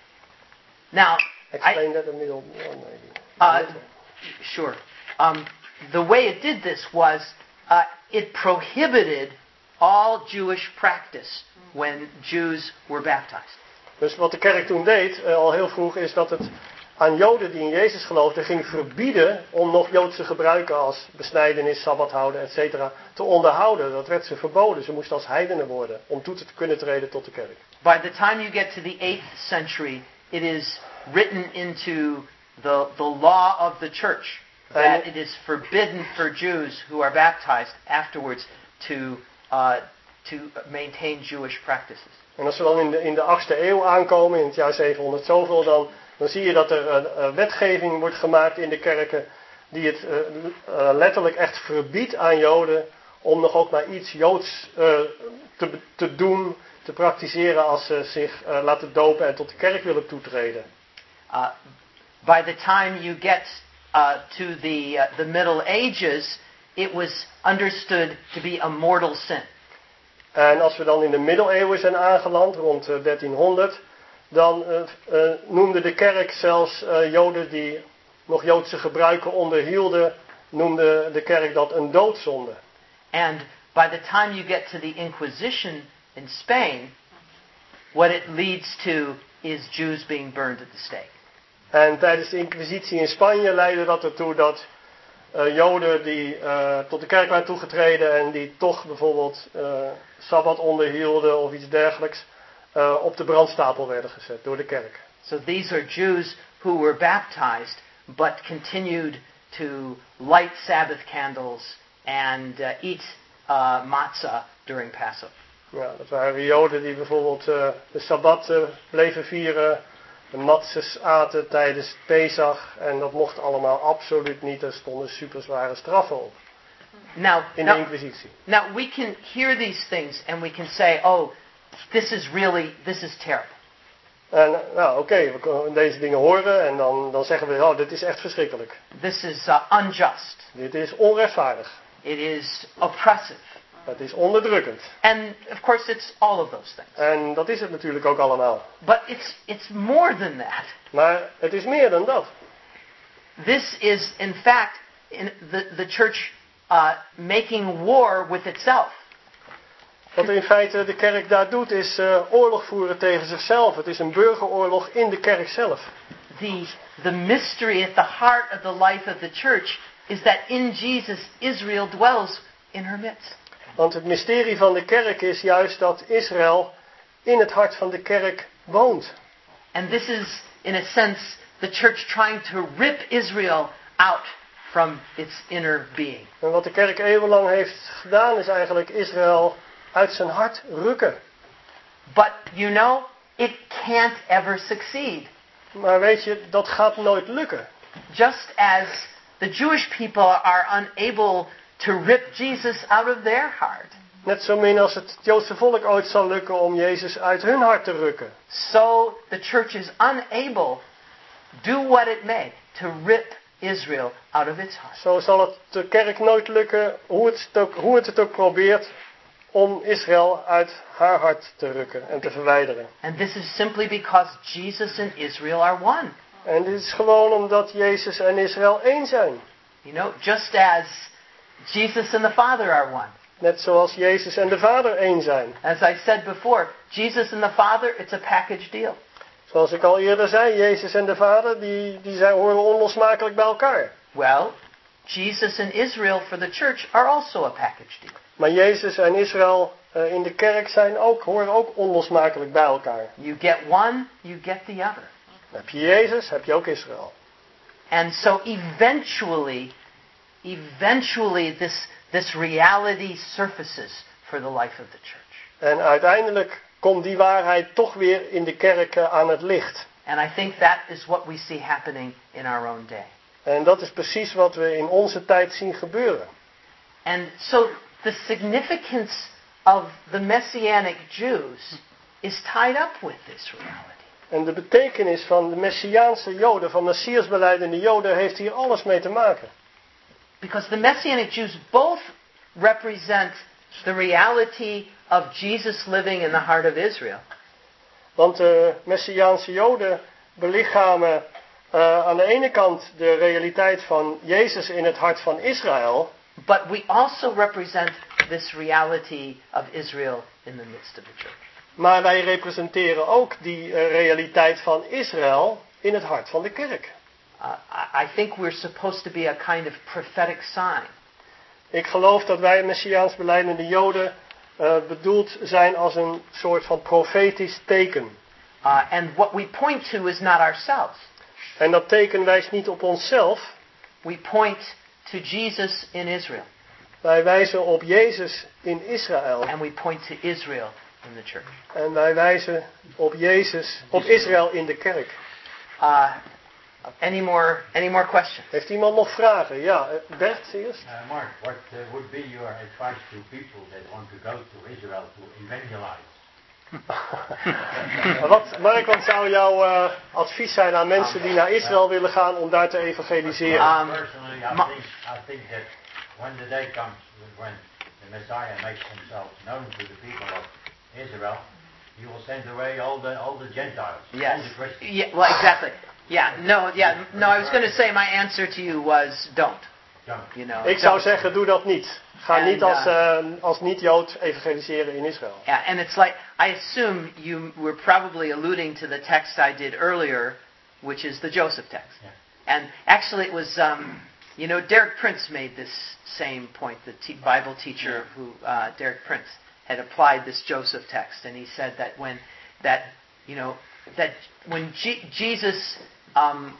B: Now,
A: Explain
B: I,
A: that a middle, oh, maybe.
B: Uh, sure. Um, the way it did this was uh, it prohibited all Jewish practice when Jews were baptized.
A: Dus wat de kerk toen deed, uh, al heel vroeg, is dat het aan Joden die in Jezus geloofden ging verbieden om nog Joodse gebruiken als besnijdenis, sabbat houden, et cetera te onderhouden. Dat werd ze verboden. Ze moesten als heidenen worden om toe te kunnen treden tot de kerk.
B: By the time you get to the eighth century, it is written into the, the law of the church that it is forbidden for Jews who are baptized afterwards to, uh, to maintain Jewish practices.
A: En als we dan in de, in de achtste eeuw aankomen, in het jaar zevenhonderd zoveel, dan, dan zie je dat er een, een wetgeving wordt gemaakt in de kerken die het uh, uh, letterlijk echt verbiedt aan Joden om nog ook maar iets Joods uh, te, te doen, te praktiseren als ze zich uh, laten dopen en tot de kerk willen toetreden.
B: Uh, by the time you get uh, to the, uh, the Middle Ages, it was understood to be a mortal sin.
A: En als we dan in de middeleeuwen zijn aangeland, rond uh, dertienhonderd, dan uh, uh, noemde de kerk zelfs uh, Joden die nog Joodse gebruiken onderhielden, noemde de kerk dat een doodzonde.
B: And by the time you get to the Inquisition in Spain, what it leads to is Jews being burned at the stake.
A: En tijdens de Inquisitie in Spanje leidde dat ertoe dat uh, Joden die uh, tot de kerk waren toegetreden en die toch bijvoorbeeld uh, sabbat onderhielden of iets dergelijks, uh, op de brandstapel werden gezet door de kerk.
B: So these are Jews who were baptized but continued to light Sabbath candles and uh, eat uh, matzah during Passover.
A: Ja, dat waren Joden die bijvoorbeeld uh, de sabbat uh, bleven vieren, de matzes aten tijdens Pesach en dat mocht allemaal absoluut niet. Er stonden super zware straffen op.
B: Now,
A: in
B: now,
A: de Inquisitie.
B: Now we can hear these things and we can say, oh, this is really, this is terrible.
A: En nou, oké, okay, we kunnen deze dingen horen en dan, dan zeggen we, oh, dit is echt verschrikkelijk.
B: This is uh, unjust.
A: Dit is onrechtvaardig.
B: It is oppressive.
A: Het is onderdrukkend.
B: And of course it's all of those things.
A: En dat is het natuurlijk ook allemaal.
B: But it's it's more than that.
A: Maar het is meer dan dat.
B: This is in fact in the the church uh, making war with itself.
A: Wat in feite de kerk daar doet is uh, oorlog voeren tegen zichzelf. Het is een burgeroorlog in de kerk zelf.
B: The the mystery at the heart of the life of the church is that in Jesus Israel dwells in her midst.
A: Want het mysterie van de kerk is juist dat Israël in het hart van de kerk woont.
B: And this is in a sense the church trying to rip Israel out from its inner being.
A: En wat de kerk eeuwenlang heeft gedaan is eigenlijk Israël uit zijn hart rukken.
B: But you know, it can't ever succeed.
A: Maar weet je, dat gaat nooit lukken.
B: just as the Jewish people are unable to rip Jesus out of their heart.
A: Net zo min als het Joodse volk ooit zal lukken om Jezus uit hun hart te rukken.
B: So the church is unable, do what it may, to rip Israel out of its heart.
A: Zo zal het de kerk nooit lukken, hoe het het ook, hoe het, het ook probeert, om Israël uit haar hart te rukken en te verwijderen.
B: And this is simply because Jesus and Israel are one.
A: En dit is gewoon omdat Jezus en Israël één zijn.
B: You know, just as Jesus and the Father are one.
A: Net zoals Jezus en de Vader één zijn.
B: As I said before, Jesus and the Father, it's a package deal.
A: Zoals ik al eerder zei, Jezus en de Vader, die, die zijn, horen onlosmakelijk bij elkaar.
B: Well, Jesus and Israel for the church are also a package deal.
A: Maar Jezus en Israël uh, in de kerk zijn ook, horen ook onlosmakelijk bij elkaar.
B: You get one, you get the other.
A: Heb je Jezus, heb je ook Israël.
B: And so eventually, eventually this, this reality surfaces for the life of the church.
A: En uiteindelijk komt die waarheid toch weer in de kerk uh, aan het licht.
B: And I think that is what we see happening in our own day.
A: En dat is precies wat we in onze tijd zien gebeuren.
B: And so the significance of the Messianic Jews is tied up with this reality.
A: En de betekenis van de Messiaanse Joden, van Messiasbelijdende Joden, heeft hier alles mee te maken.
B: Because the Messianic Jews both represent the reality of Jesus living in the heart of Israel.
A: Want de Messiaanse Joden belichamen uh, aan de ene kant de realiteit van Jezus in het hart van Israël.
B: But we also represent this reality of Israel in the midst of the church.
A: Maar wij representeren ook die uh, realiteit van Israël in het hart van de kerk.
B: Uh, I think we're supposed to be a kind of prophetic sign.
A: Ik geloof dat wij Messiaans belijdende Joden uh, bedoeld zijn als een soort van profetisch teken.
B: Uh, and what we point to is not ourselves.
A: En dat teken wijst niet op onszelf.
B: We point to Jesus in Israel.
A: Wij wijzen op Jezus in Israël.
B: And we point to Israel in the church.
A: En wij wijzen op Jezus, op Israël in de kerk.
B: Uh, any more, any more questions?
A: Heeft iemand nog vragen? Ja, Bert eerst.
I: Uh, Mark, what uh, would be your advice to people that want to go to Israel to evangelize?
A: Wat, Mark, wat zou jouw uh, advies zijn aan mensen die naar Israël willen gaan om daar te evangeliseren?
I: Um, Personally, I think, I think that when the day comes when the Messiah makes himself known to the people of Israel, he will send away all the all the Gentiles,
B: yes.
I: all the Christians.
B: Yeah, well, exactly. Yeah, no, yeah, no. I was going to say my answer to you was don't.
I: Don't.
B: You know.
A: Ik zou zeggen, doe dat niet. Ga
B: And,
A: niet als, uh, als niet-Jood evangeliseren in Israël.
B: Yeah, and it's like, I assume you were probably alluding to the text I did earlier, which is the Joseph text.
I: Yeah.
B: And actually it was, um, you know, Derek Prince made this same point, the te- Bible teacher who, uh, Derek Prince, had applied this Joseph text, and he said that when, that, you know, that when G- Jesus, um,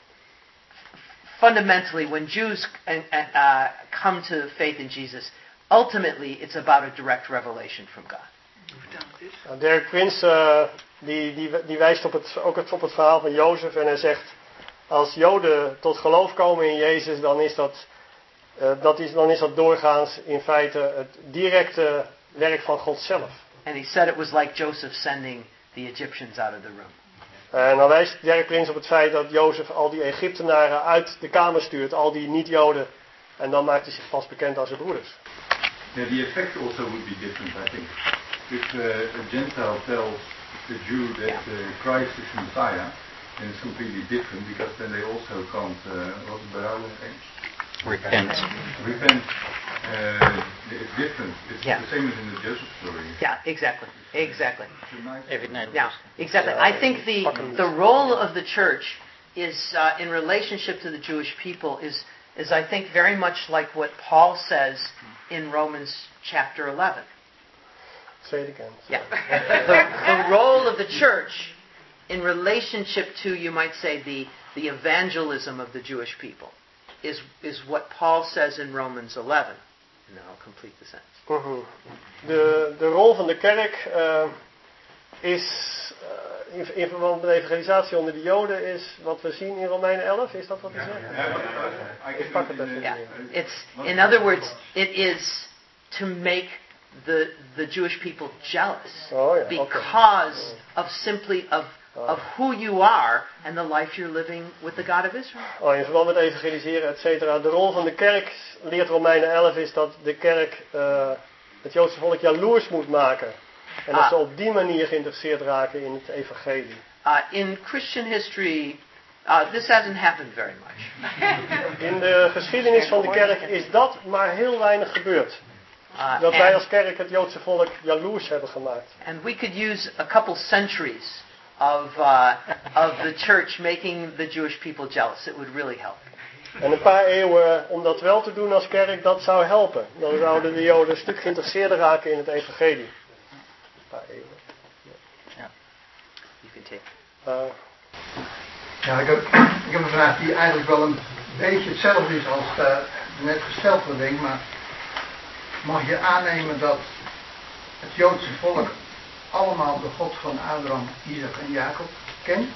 B: fundamentally, when Jews uh, come to faith in Jesus, ultimately it's about a direct revelation from God.
A: Nou, Derek Prince uh, die, die, die wijst op het, ook op het verhaal van Jozef en hij zegt, als Joden tot geloof komen in Jezus, dan is dat, uh, dat, is, dan is dat doorgaans in feite het directe werk van God zelf.
B: And he said it was like Joseph sending the Egyptians out of the room.
A: En dan wijst Derek Prince op het feit dat Jozef al die Egyptenaren uit de kamer stuurt, al die niet-Joden, en dan maakt hij zich pas bekend aan zijn broeders.
C: Yeah, the effect also would be different, I think. If uh, a Gentile tells the Jew that uh, Christ is Messiah, then it's completely different, because then they also can't, uh, what's it, berouwen again?
D: Repent.
C: Repent. Uh, it's different. It's
B: Yeah.
C: the same as in the Joseph story.
B: Yeah, exactly. Exactly.
D: Every night.
B: Yeah, exactly. I think the, the role of the church is, uh, in relationship to the Jewish people, is, is I think very much like what Paul says in Romans chapter eleven.
A: Say it again.
B: Yeah. The, the role of the church in relationship to, you might say, the, the evangelism of the Jewish people is, is what Paul says in Romans eleven. And then I'll complete the sentence.
A: Mm-hmm. de, de rol van de kerk uh, is, uh, in, in verband met de evangelisatie onder de Joden is wat we zien in Romeinen elf. Is dat wat u zegt? Ik pak het even.
B: Yeah. It's, in other words, it is to make the the Jewish people jealous
A: Oh, ja,
B: because
A: okay.
B: of simply of of who you are and the life you're living with the God of Israel.
A: Oh, in verband met evangeliseren, et cetera. De rol van de kerk, leert Romeinen elf, is dat de kerk uh, het Joodse volk jaloers moet maken. En dat
B: ah.
A: ze op die manier geïnteresseerd raken in het evangelie.
B: Uh, in Christian history, uh, this hasn't happened very much.
A: In de geschiedenis van de kerk is dat maar heel weinig gebeurd.
B: Uh,
A: dat wij als kerk het Joodse volk jaloers hebben gemaakt.
B: And we could use a couple centuries of uh, of the church making the Jewish people jealous. It would really help.
A: En een paar eeuwen om dat wel te doen als kerk, dat zou helpen. Dan zouden de Joden een stuk geïnteresseerder raken in het evangelie. Een paar eeuwen.
B: Ja. You can take.
A: Uh,
G: ja, ik heb, ik heb een vraag die eigenlijk wel een beetje hetzelfde is als de, de net gestelde ding, maar mag je aannemen dat het Joodse volk allemaal de God van Abraham, Isaac en Jacob kent?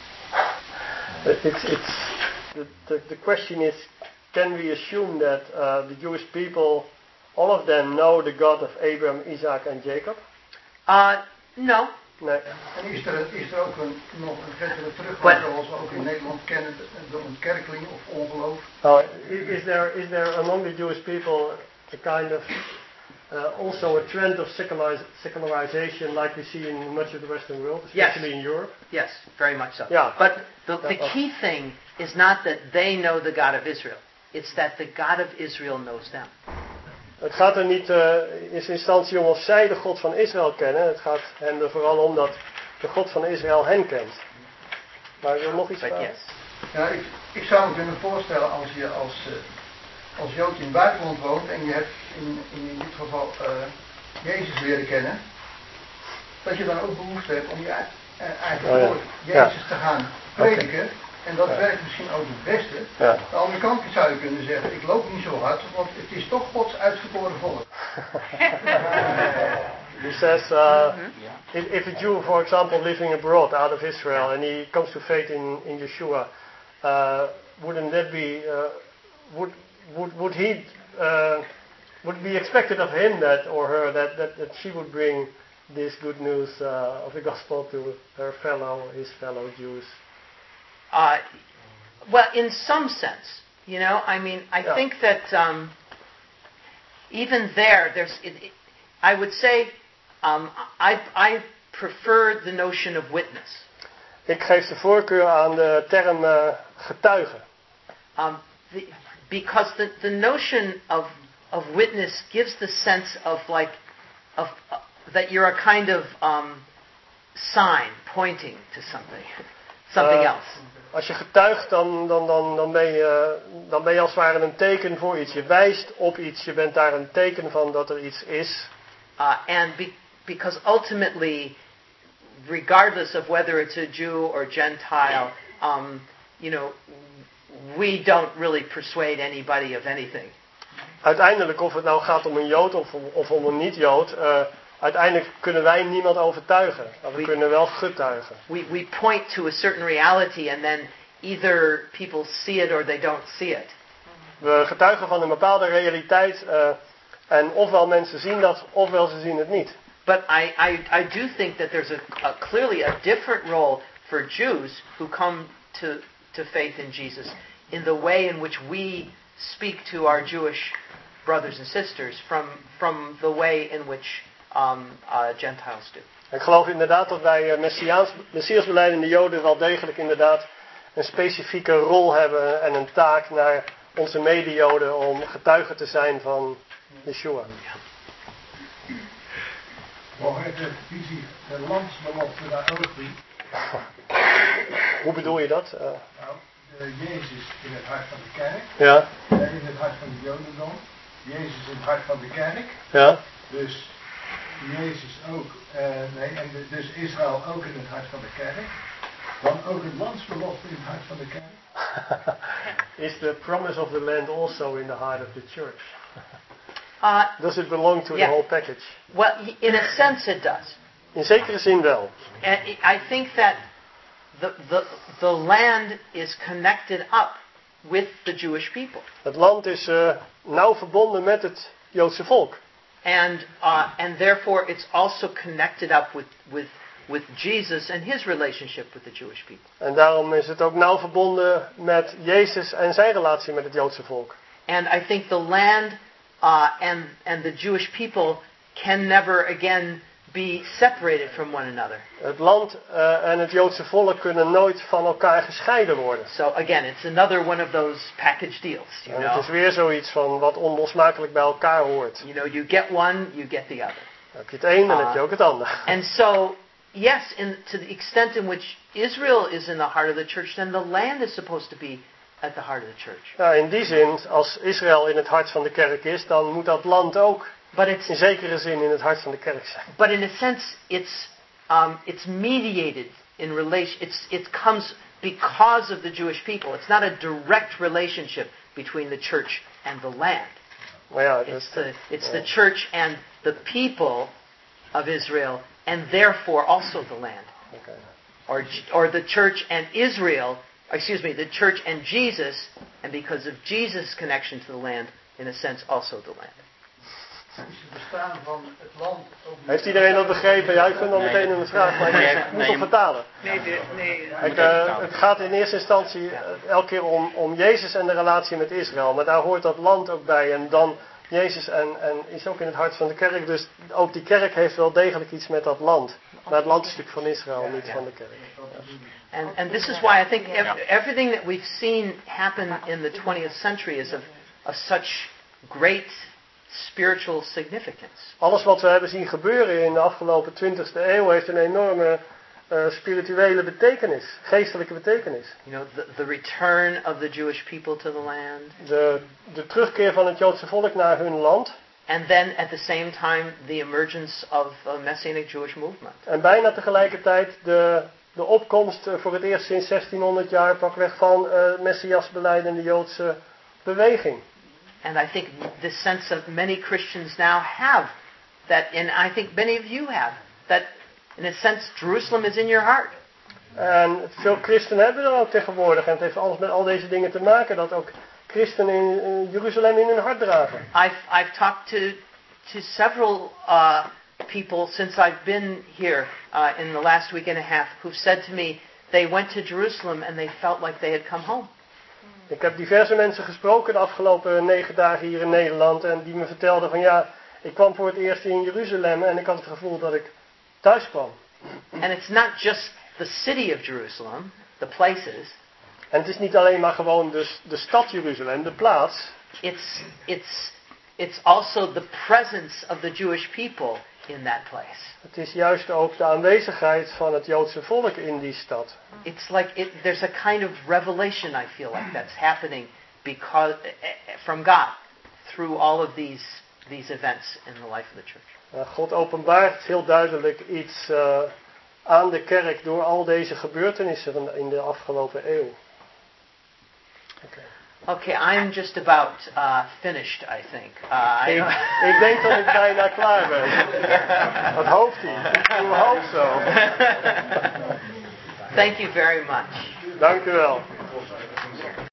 A: It's, it's, the, the, the question is, can we assume that uh, the Jewish people, all of them know the God of Abraham, Isaac and Jacob?
B: Uh, no.
A: Nee.
G: En is er, is er ook een, nog een verdere teruggang zoals we ook in Nederland kennen, de ontkerkeling of ongeloof?
A: Oh, is there, is there among the Jewish people a kind of uh, also a trend of seculariz- secularization like we see in much of the Western world, especially
B: yes.
A: in Europe?
B: Yes, very much so.
A: Yeah.
B: But the, the key thing is not that they know the God of Israel. It's that the God of Israel knows them.
A: Het gaat er niet uh, in eerste instantie om of zij de God van Israël kennen. Het gaat hen er vooral om dat de God van Israël hen kent. Maar er nog iets vragen?
B: Yes.
G: Ja, ik, ik zou me kunnen voorstellen als je als, uh, als Jood in het buitenland woont en je hebt in, in, in dit geval uh, Jezus leren kennen, dat je dan ook behoefte hebt om je uh, eigen
A: oh, ja.
G: woord, Jezus
A: ja.
G: te gaan prediken.
A: Okay.
G: En dat
A: ja.
G: werkt misschien ook het beste.
A: Ja.
G: Aan de andere kant zou je kunnen zeggen, ik loop niet zo hard, want het is toch Gods uitverkoren volk.
A: He says, uh, if, if a Jew, for example, living abroad out of Israel, and he comes to faith in, in Yeshua, uh, wouldn't that be, uh, would, would, would he, uh, would it be expected of him that, or her, that, that, that she would bring this good news uh, of the gospel to her fellow, his fellow Jews?
B: Uh, well, in some sense, you know, I mean, I yeah. think that um, even there, there's, it, it, I would say, um, I, I prefer the notion of witness.
A: Ik geef de voorkeur aan de term uh, getuige.
B: Um, the, because the, the notion of of witness gives the sense of like, of uh, that you're a kind of um, sign pointing to something, something uh, else.
A: Als je getuigt, dan, dan, dan, dan, ben je, dan ben je als het ware een teken voor iets. Je wijst op iets, je bent daar een teken van dat er iets is.
B: Uh, and be, because ultimately, regardless of whether it's a Jew or Gentile, um, you know, we don't really persuade anybody of anything.
A: Uiteindelijk, of het nou gaat om een Jood of, of om een niet-Jood, uh, uiteindelijk kunnen wij niemand overtuigen. Maar we, we kunnen wel getuigen.
B: We, we point to a certain reality and then either people see it or they don't see it.
A: We getuigen van een bepaalde realiteit uh, en ofwel mensen zien dat, ofwel ze zien het niet.
B: But I, I, I do think that there's a, a clearly a different role for Jews who come to, to faith in Jesus in the way in which we speak to our Jewish brothers and sisters from, from the way in which um, uh, Gentiles do.
A: Ik geloof inderdaad dat wij uh, Messiaans, Messiasbelijdende Joden wel degelijk inderdaad een specifieke rol hebben en een taak naar onze mede-Joden om getuigen te zijn van Yeshua.
G: Nog even visie, de landsbelofte naar Oogbrief.
A: Hoe bedoel je dat? Uh,
G: nou, de Jezus in het hart van de kerk.
A: Ja.
G: In het hart van het Jodendom. Jezus in het hart van de kerk.
A: Ja.
G: Dus Jezus ook, uh, nee, en de, dus Israël ook in het hart van de kerk. Dan ook het landsbelofte in het hart van de kerk.
A: Is the promise of the land also in the heart of the church?
B: Uh,
A: does it belong to
B: yeah.
A: the whole package?
B: Well, in a sense it does.
A: In zekere zin wel.
B: And I think that the, the, the land is connected up with the Jewish people.
A: Het land is uh, nauw verbonden met het Joodse volk.
B: And uh, and therefore it's also connected up with, with, with Jesus and his relationship with the Jewish people.
A: En daarom is het ook nauw verbonden met Jezus en zijn relatie met het Joodse volk.
B: And I think the land uh, and, and the Jewish people can never again be separated from one another.
A: Het land uh, en het Joodse volk kunnen nooit van elkaar gescheiden worden.
B: So again, it's another one of those package deals. You
A: en
B: know?
A: het is weer zoiets van wat onlosmakelijk bij elkaar hoort.
B: You know, you get one, you get the other.
A: Dan heb je het een, dan uh, heb je ook het ander.
B: And so, yes, in, to the extent in which Israel is in the heart of the church, then the land is supposed to be at the heart of the church.
A: Ja, in die zin, als Israël in het hart van de kerk is, dan moet dat land ook
B: But it's,
A: in zekere zin in het hart van de kerk zijn.
B: But in a sense, it's um, it's mediated in relation. It's it comes because of the Jewish people. It's not a direct relationship between the church and the land.
A: Maar ja,
B: it's
A: dat,
B: the it's
A: ja.
B: the church and the people of Israel, and therefore also the land.
A: Okay.
B: Or or the church and Israel. Excuse me, the church and Jesus, and because of Jesus' connection to the land, in a sense, also the land.
A: Heeft iedereen dat begrepen? Ja, ik vind dan meteen een vraag, maar ik moet nog vertalen.
E: Nee, de, nee.
A: Kijk, uh, het gaat in eerste instantie uh, elke keer om, om Jezus en de relatie met Israël. Maar daar hoort dat land ook bij. En dan Jezus en, en is ook in het hart van de kerk. Dus ook die kerk heeft wel degelijk iets met dat land. Maar het land is natuurlijk van Israël, niet van de kerk. Ja.
B: And, and this is why I think ev- everything that we've seen happen in the twentieth century is of, of such great spiritual significance.
A: Alles wat we hebben zien gebeuren in de afgelopen twintigste eeuw heeft een enorme uh, spirituele betekenis, geestelijke betekenis.
B: You know, the, the return of the Jewish people to the land.
A: De, de terugkeer van het Joodse volk naar hun land.
B: And then at the same time the emergence of a Messianic Jewish movement.
A: En bijna tegelijkertijd de, de opkomst uh, voor het eerst sinds zestienhonderd jaar pakweg van uh, Messias belijdende Joodse beweging.
B: And I think the sense that many Christians now have, that, and I think many of you have, that in a sense Jerusalem is in your heart.
A: En veel christenen hebben er ook tegenwoordig, en het heeft alles met al deze dingen te maken, dat ook christenen in, in Jeruzalem in hun hart dragen.
B: I've I've talked to to several uh, people since I've been here uh, in the last week and a half who've said to me they went to Jerusalem and they felt like they had come home.
A: Ik heb diverse mensen gesproken de afgelopen negen dagen hier in Nederland en die me vertelden van ja, ik kwam voor het eerst in Jeruzalem en ik had het gevoel dat ik thuis kwam.
B: And it's not just the city of Jerusalem, the places.
A: En het is niet alleen maar gewoon de, de stad Jeruzalem, de plaats.
B: It's it's it's also the presence of the Jewish people in that place.
A: Het is juist ook de aanwezigheid van het Joodse volk in die stad.
B: It's like it, there's a kind of revelation I feel like that's happening because from God through all of these these events in the life of the church.
A: God openbaart heel duidelijk iets uh, aan de kerk door al deze gebeurtenissen in de afgelopen eeuw. Okay.
B: Okay, I'm just about uh, finished, I think. Uh, I
A: ik, ik denk dat ik bijna klaar ben. Dat hoopt hij. Ik hoop zo.
B: Thank you very much.
A: Dank u wel.